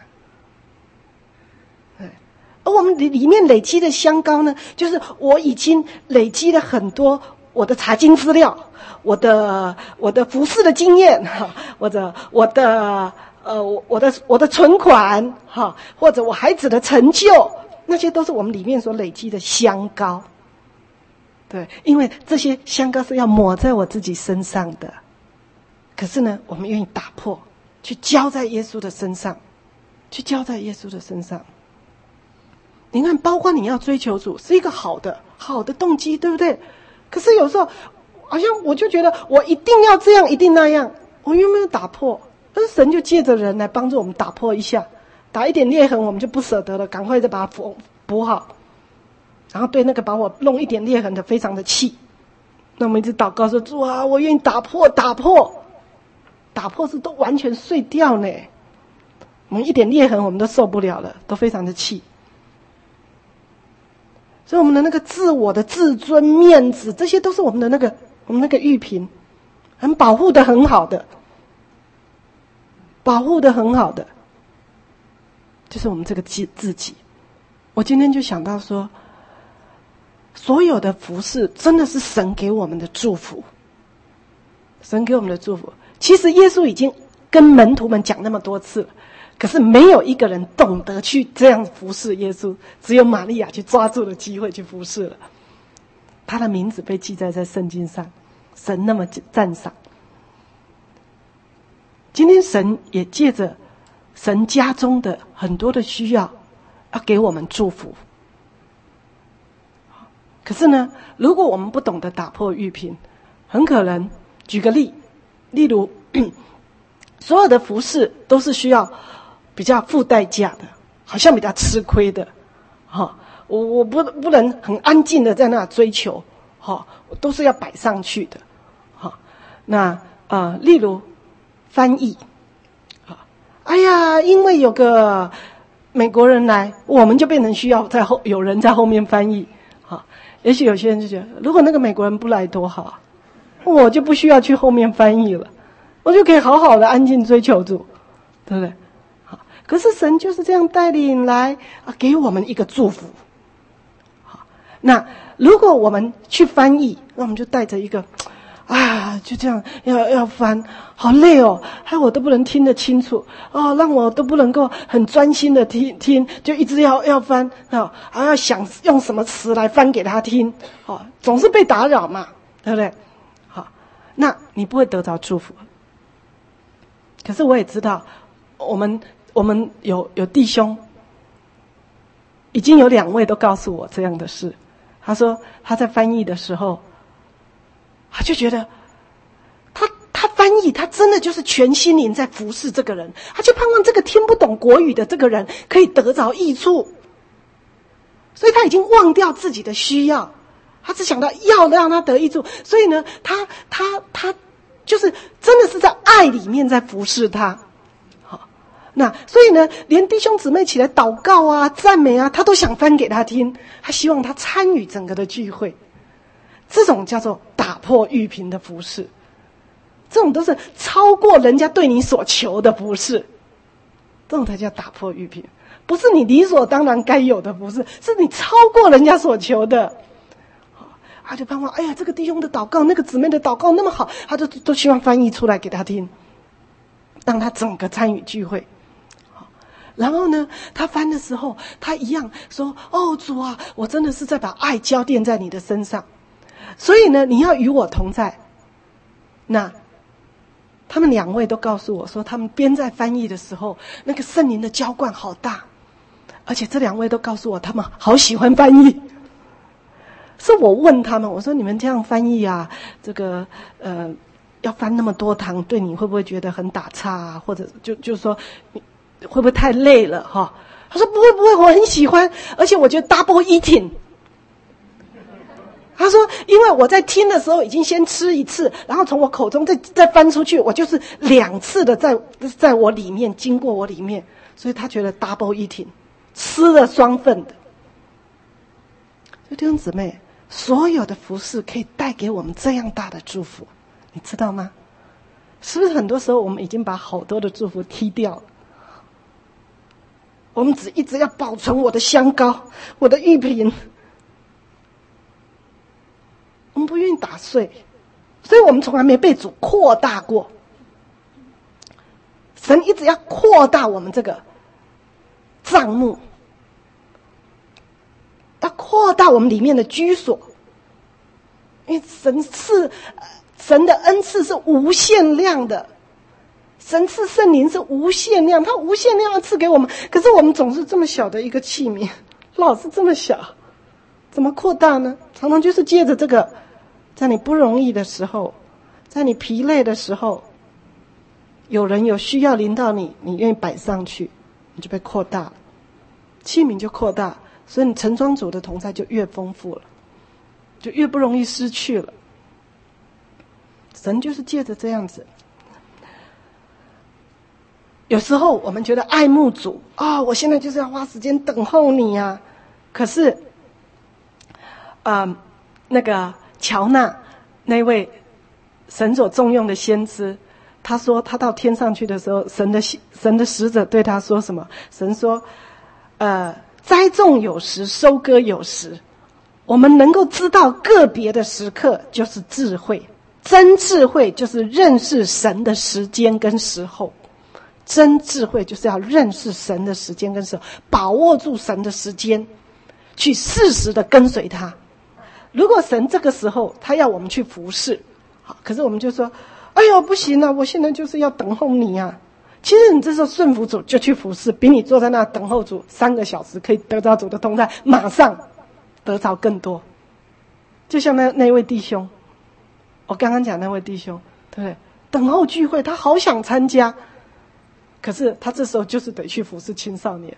而我们里面累积的香膏呢，就是我已经累积了很多我的查经资料，我的服事的经验，或者我的存款，或者我孩子的成就，那些都是我们里面所累积的香膏。对，因为这些香膏是要抹在我自己身上的，可是呢，我们愿意打破，去浇在耶稣的身上，去浇在耶稣的身上。你看，包括你要追求主是一个好的动机，对不对？可是有时候好像我就觉得我一定要这样，一定那样，我有没有打破？但是神就借着人来帮助我们打破一下，打一点裂痕我们就不舍得了，赶快再把它补好。然后对那个把我弄一点裂痕的非常的气，那我们一直祷告说，主啊，我愿意打破是都完全碎掉呢。我们一点裂痕我们都受不了了，都非常的气。所以我们的那个自我的自尊面子，这些都是我们那个玉瓶，很保护的很好的，就是我们这个自己。我今天就想到说，所有的服事真的是神给我们的祝福， 神给我们的祝福，其实耶稣已经跟门徒们讲那么多次了，可是没有一个人懂得去这样服侍耶稣，只有玛利亚去抓住了机会去服侍了。他的名字被记载在圣经上，神那么赞赏。今天神也借着神家中的很多的需要，要给我们祝福。可是呢，如果我们不懂得打破玉瓶，很可能举个例如所有的服事都是需要比较付代价的，好像比较吃亏的。我不能很安静的在那追求，都是要摆上去的。那例如翻译，哎呀，因为有个美国人来，我们就变成需要有人在后面翻译。也许有些人就觉得，如果那个美国人不来多好啊，我就不需要去后面翻译了，我就可以好好的安静追求主，对不对？可是神就是这样带领来给我们一个祝福。那如果我们去翻译，那我们就带着一个就这样要翻，好累哦，害我都不能听得清楚让我都不能够很专心的听，就一直要翻还要想用什么词来翻给他听总是被打扰嘛，对不对？那你不会得着祝福。可是我也知道，我们有弟兄，已经有2位都告诉我这样的事。他说他在翻译的时候，他就觉得他翻译，他真的就是全心灵在服侍这个人，他就盼望这个听不懂国语的这个人可以得着益处，所以他已经忘掉自己的需要，他只想到要让他得益处。所以呢，他就是真的是在爱里面在服侍他。那所以呢，连弟兄姊妹起来祷告啊、赞美啊，他都想翻给他听，他希望他参与整个的聚会。这种叫做打破玉瓶的服事，这种都是超过人家对你所求的服事，这种才叫打破玉瓶，不是你理所当然该有的服事，是你超过人家所求的。他就盼望，哎呀，这个弟兄的祷告，那个姊妹的祷告那么好，他都希望翻译出来给他听，让他整个参与聚会。然后呢，他翻的时候，他一样说：“主啊，我真的是在把爱浇奠在你的身上，所以呢，你要与我同在。”那他们2位都告诉我说，他们边在翻译的时候，那个圣灵的浇灌好大，而且这2位都告诉我，他们好喜欢翻译。是我问他们，我说：“你们这样翻译啊，这个要翻那么多堂，对你会不会觉得很打岔啊？或者就是说会不会太累了哈？”他说不会，我很喜欢，而且我觉得 double eating。他说因为我在听的时候已经先吃一次，然后从我口中再翻出去，我就是2次的在我里面经过我里面，所以他觉得 double eating， 吃了双份的。所以弟兄姊妹，所有的服事可以带给我们这样大的祝福，你知道吗？是不是很多时候我们已经把好多的祝福踢掉了？我们一直要保存我的香膏，我的玉瓶，我们不愿意打碎，所以我们从来没被主扩大过。神一直要扩大我们这个帐幕，要扩大我们里面的居所，因为神的恩赐是无限量的，神赐圣灵是无限量，他无限量的赐给我们。可是我们总是这么小的一个器皿，老是这么小，怎么扩大呢？常常就是借着这个，在你不容易的时候，在你疲累的时候，有人有需要临到你，你愿意摆上去，你就被扩大了，器皿就扩大，所以你承装主的同在就越丰富了，就越不容易失去了。神就是借着这样子。有时候我们觉得爱慕主我现在就是要花时间等候你啊。可是那个乔纳那位神所重用的先知，他说他到天上去的时候，神的使者对他说什么？神说栽种有时，收割有时，我们能够知道个别的时刻就是智慧， 真智慧就是认识神的时间跟时候，真智慧就是要认识神的时间跟时候，把握住神的时间，去适时的跟随他。如果神这个时候他要我们去服侍，好，可是我们就说，哎呦不行啊，我现在就是要等候你啊。其实你这时候顺服主就去服侍，比你坐在那等候主3个小时可以得到主的同在，马上得着更多。就像那位弟兄，我刚刚讲那位弟兄，对不对？等候聚会他好想参加，可是他这时候就是得去服侍青少年。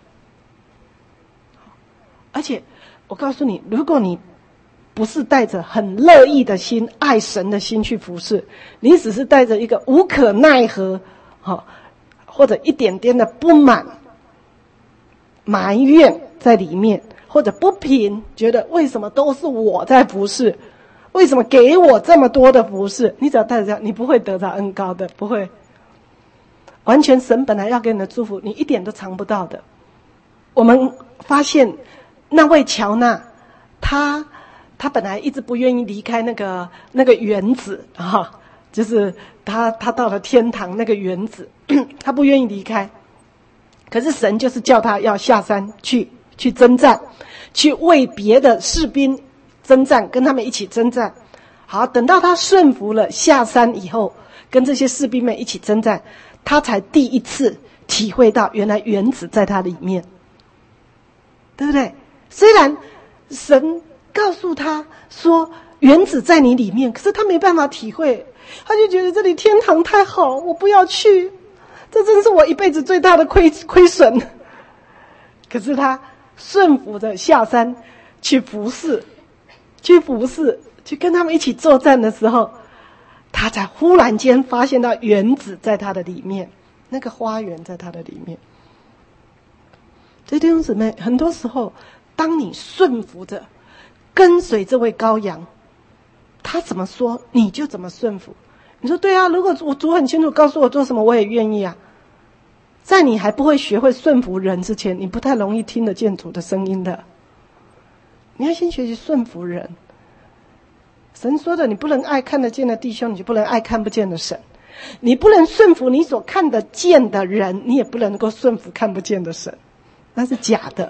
而且我告诉你，如果你不是带着很乐意的心、爱神的心去服侍，你只是带着一个无可奈何或者一点点的不满、埋怨在里面，或者不平，觉得为什么都是我在服侍，为什么给我这么多的服侍？你只要带着这样，你不会得到恩膏的，不会。完全神本来要给你的祝福，你一点都尝不到的。我们发现那位乔娜，他本来一直不愿意离开那个园子就是他到了天堂那个园子，他不愿意离开。可是神就是叫他要下山去征战，去为别的士兵征战，跟他们一起征战。好，等到他顺服了，下山以后，跟这些士兵们一起征战，他才第一次体会到原来园子在他里面，对不对？虽然神告诉他说园子在你里面，可是他没办法体会，他就觉得这里天堂太好，我不要去，这真是我一辈子最大的亏损。可是他顺服着下山去服侍，去跟他们一起作战的时候，他才忽然间发现到园子在他的里面，那个花园在他的里面。所以弟兄姊妹，很多时候当你顺服着跟随这位羔羊，他怎么说你就怎么顺服。你说对啊，如果我主很清楚告诉我做什么，我也愿意啊。在你还不会学会顺服人之前，你不太容易听得见主的声音的。你要先学习顺服人。神说的，你不能爱看得见的弟兄，你就不能爱看不见的神。你不能顺服你所看得见的人，你也不能够顺服看不见的神，那是假的。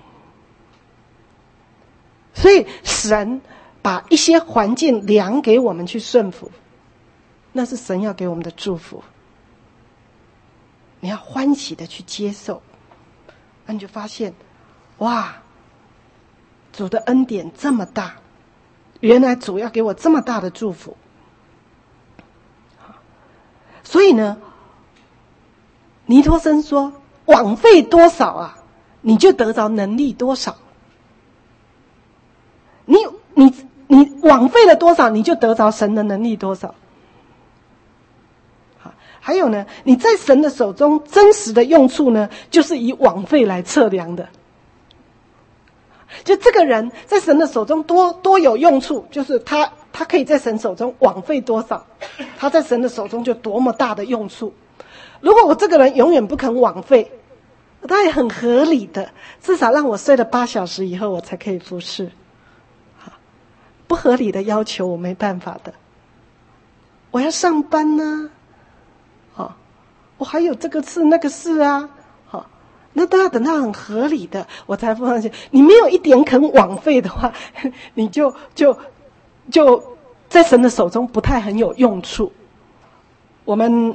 所以神把一些环境量给我们去顺服，那是神要给我们的祝福。你要欢喜的去接受，那你就发现，哇，主的恩典这么大，原来主要给我这么大的祝福。所以呢，尼托生说，枉费多少啊，你就得着能力多少。你枉费了多少，你就得着神的能力多少。还有呢，你在神的手中真实的用处呢，就是以枉费来测量的。就这个人在神的手中多有用处，就是他可以在神手中枉费多少，他在神的手中就多么大的用处。如果我这个人永远不肯枉费，他也很合理的，至少让我睡了8小时以后我才可以服侍。不合理的要求我没办法的，我要上班呢，我还有这个事那个事啊，那都要等到很合理的我才放心。你没有一点肯枉费的话，你就在神的手中不太很有用处。我们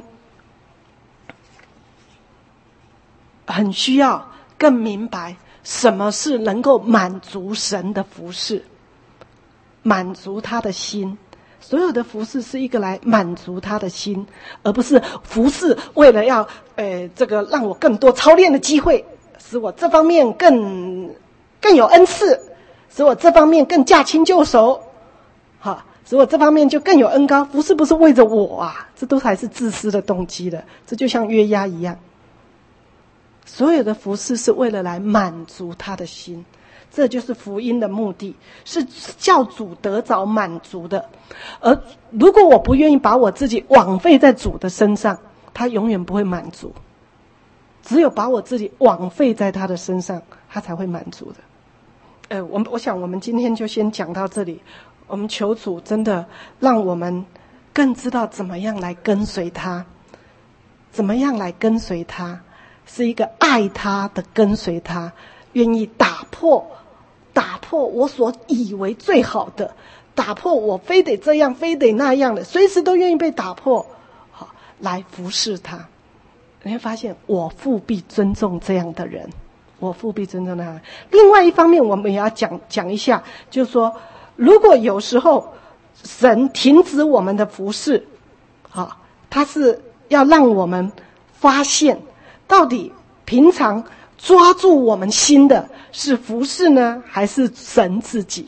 很需要更明白什么是能够满足神的服事，满足他的心。所有的服事是一个来满足他的心，而不是服事为了要这个让我更多操练的机会，使我这方面更有恩赐，使我这方面更驾轻就熟，使我这方面就更有恩膏。服事不是为着我啊，这都还是自私的动机的。这就像约押一样，所有的服事是为了来满足他的心。这就是福音的目的，是叫主得着满足的。而如果我不愿意把我自己枉费在主的身上，他永远不会满足。只有把我自己枉费在他的身上，他才会满足的。我想我们今天就先讲到这里。我们求主真的让我们更知道怎么样来跟随他，怎么样来跟随他，是一个爱他的跟随他，愿意打破我所以为最好的，打破我非得这样非得那样的，随时都愿意被打破，好来服侍他。你会发现我父必尊重这样的人，我父必尊重他。另外一方面我们也要讲一下，就是说如果有时候神停止我们的服事，好，他是要让我们发现到底平常抓住我们心的是服事呢，还是神自己。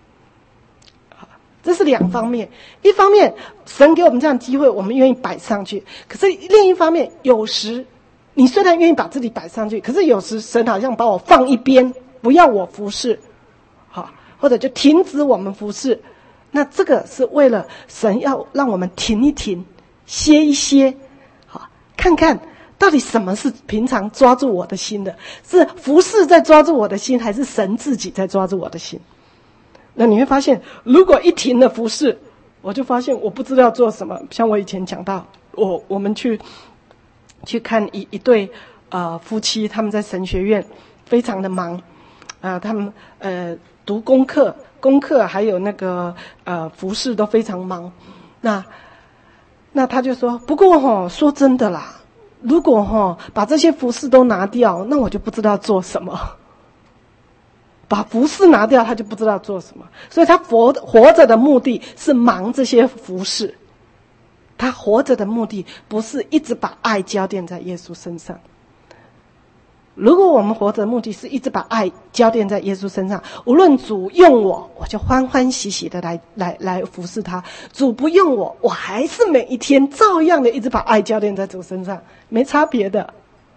这是两方面，一方面神给我们这样的机会，我们愿意摆上去，可是另一方面有时你虽然愿意把自己摆上去，可是有时神好像把我放一边，不要我服事，好，或者就停止我们服事。那这个是为了神要让我们停一停，歇一歇，好，看看到底什么是平常抓住我的心的，是服事在抓住我的心，还是神自己在抓住我的心。那你会发现如果一停了服事，我就发现我不知道做什么。像我以前讲到我们去看一对夫妻，他们在神学院非常的忙，他们读功课还有那个服事都非常忙。那他就说，不过说真的啦，如果把这些服事都拿掉，那我就不知道做什么。把服事拿掉，他就不知道做什么。所以他活着的目的是忙这些服事，他活着的目的不是一直把爱交奠在耶稣身上。如果我们活着的目的是一直把爱交奠在耶稣身上，无论主用我就欢欢喜喜的来服侍他；主不用我还是每一天照样的一直把爱交奠在主身上，没差别的。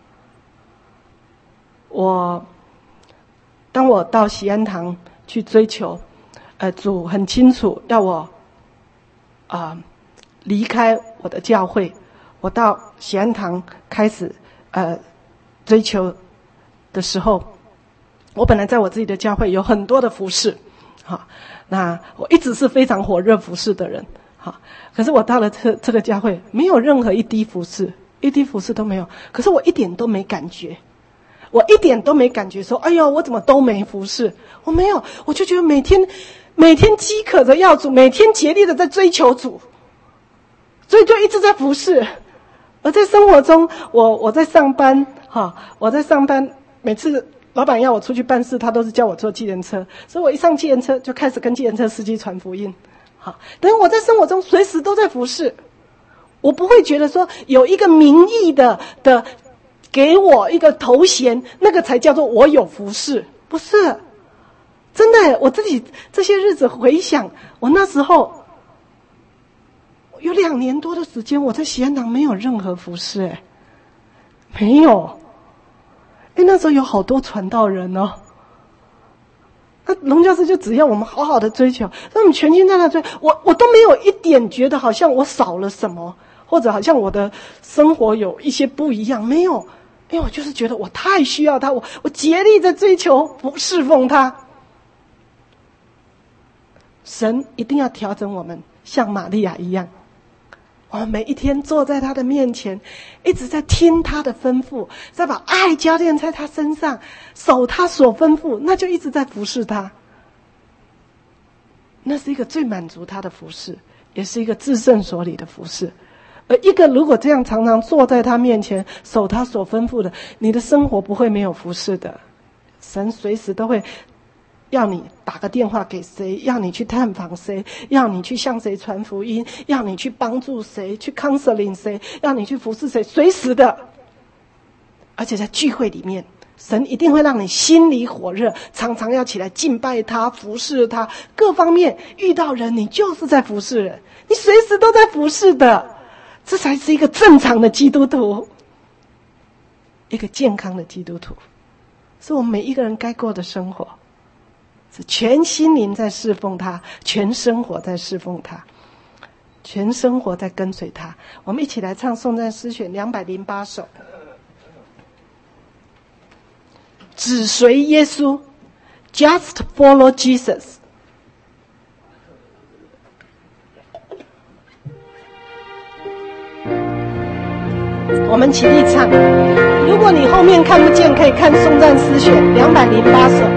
当我到喜安堂去追求，主很清楚要我离开我的教会，我到喜安堂开始追求的时候，我本来在我自己的教会有很多的服事，好，那我一直是非常火热服事的人，好，可是我到了这个教会，没有任何一滴服事都没有，可是我一点都没感觉。我一点都没感觉说，哎呦，我怎么都没服事？我没有，我就觉得每天饥渴着要主，每天竭力的在追求主，所以就一直在服事。而在生活中，我在上班，我在上班，每次老板要我出去办事，他都是叫我坐计程车，所以我一上计程车就开始跟计程车司机传福音。好，等于我在生活中随时都在服事，我不会觉得说有一个名义的给我一个头衔，那个才叫做我有服事，不是真的。我自己这些日子回想，我那时候有2年多的时间，我在喜安堂没有任何服事，没有。那时候有好多传道人哦，那龙教师就只要我们好好的追求，那我们全心在那追，我都没有一点觉得好像我少了什么，或者好像我的生活有一些不一样，没有。因为我就是觉得我太需要他，我竭力在追求侍奉他。神一定要调整我们，像玛利亚一样，我们每一天坐在他的面前，一直在听他的吩咐，再把爱交奠在他身上，守他所吩咐，那就一直在服侍他。那是一个最满足他的服侍，也是一个至圣所里的服侍。而一个如果这样常常坐在他面前，守他所吩咐的，你的生活不会没有服侍的。神随时都会要你打个电话给谁，要你去探访谁，要你去向谁传福音，要你去帮助谁，去 counseling 谁，要你去服侍谁，随时的。而且在聚会里面，神一定会让你心里火热，常常要起来敬拜他，服侍他，各方面遇到人，你就是在服侍人，你随时都在服侍的。这才是一个正常的基督徒，一个健康的基督徒，是我们每一个人该过的生活，是全心灵在侍奉他，全生活在侍奉他，全生活在跟随他。我们一起来唱颂赞诗选208首，只随耶稣 ，Just follow Jesus。 我们起立唱。如果你后面看不见，可以看颂赞诗选208首。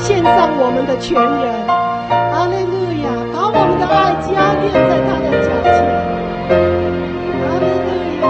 献上我们的全人。哈利路亚，把我们的爱浇奠在他的脚前。哈利路亚。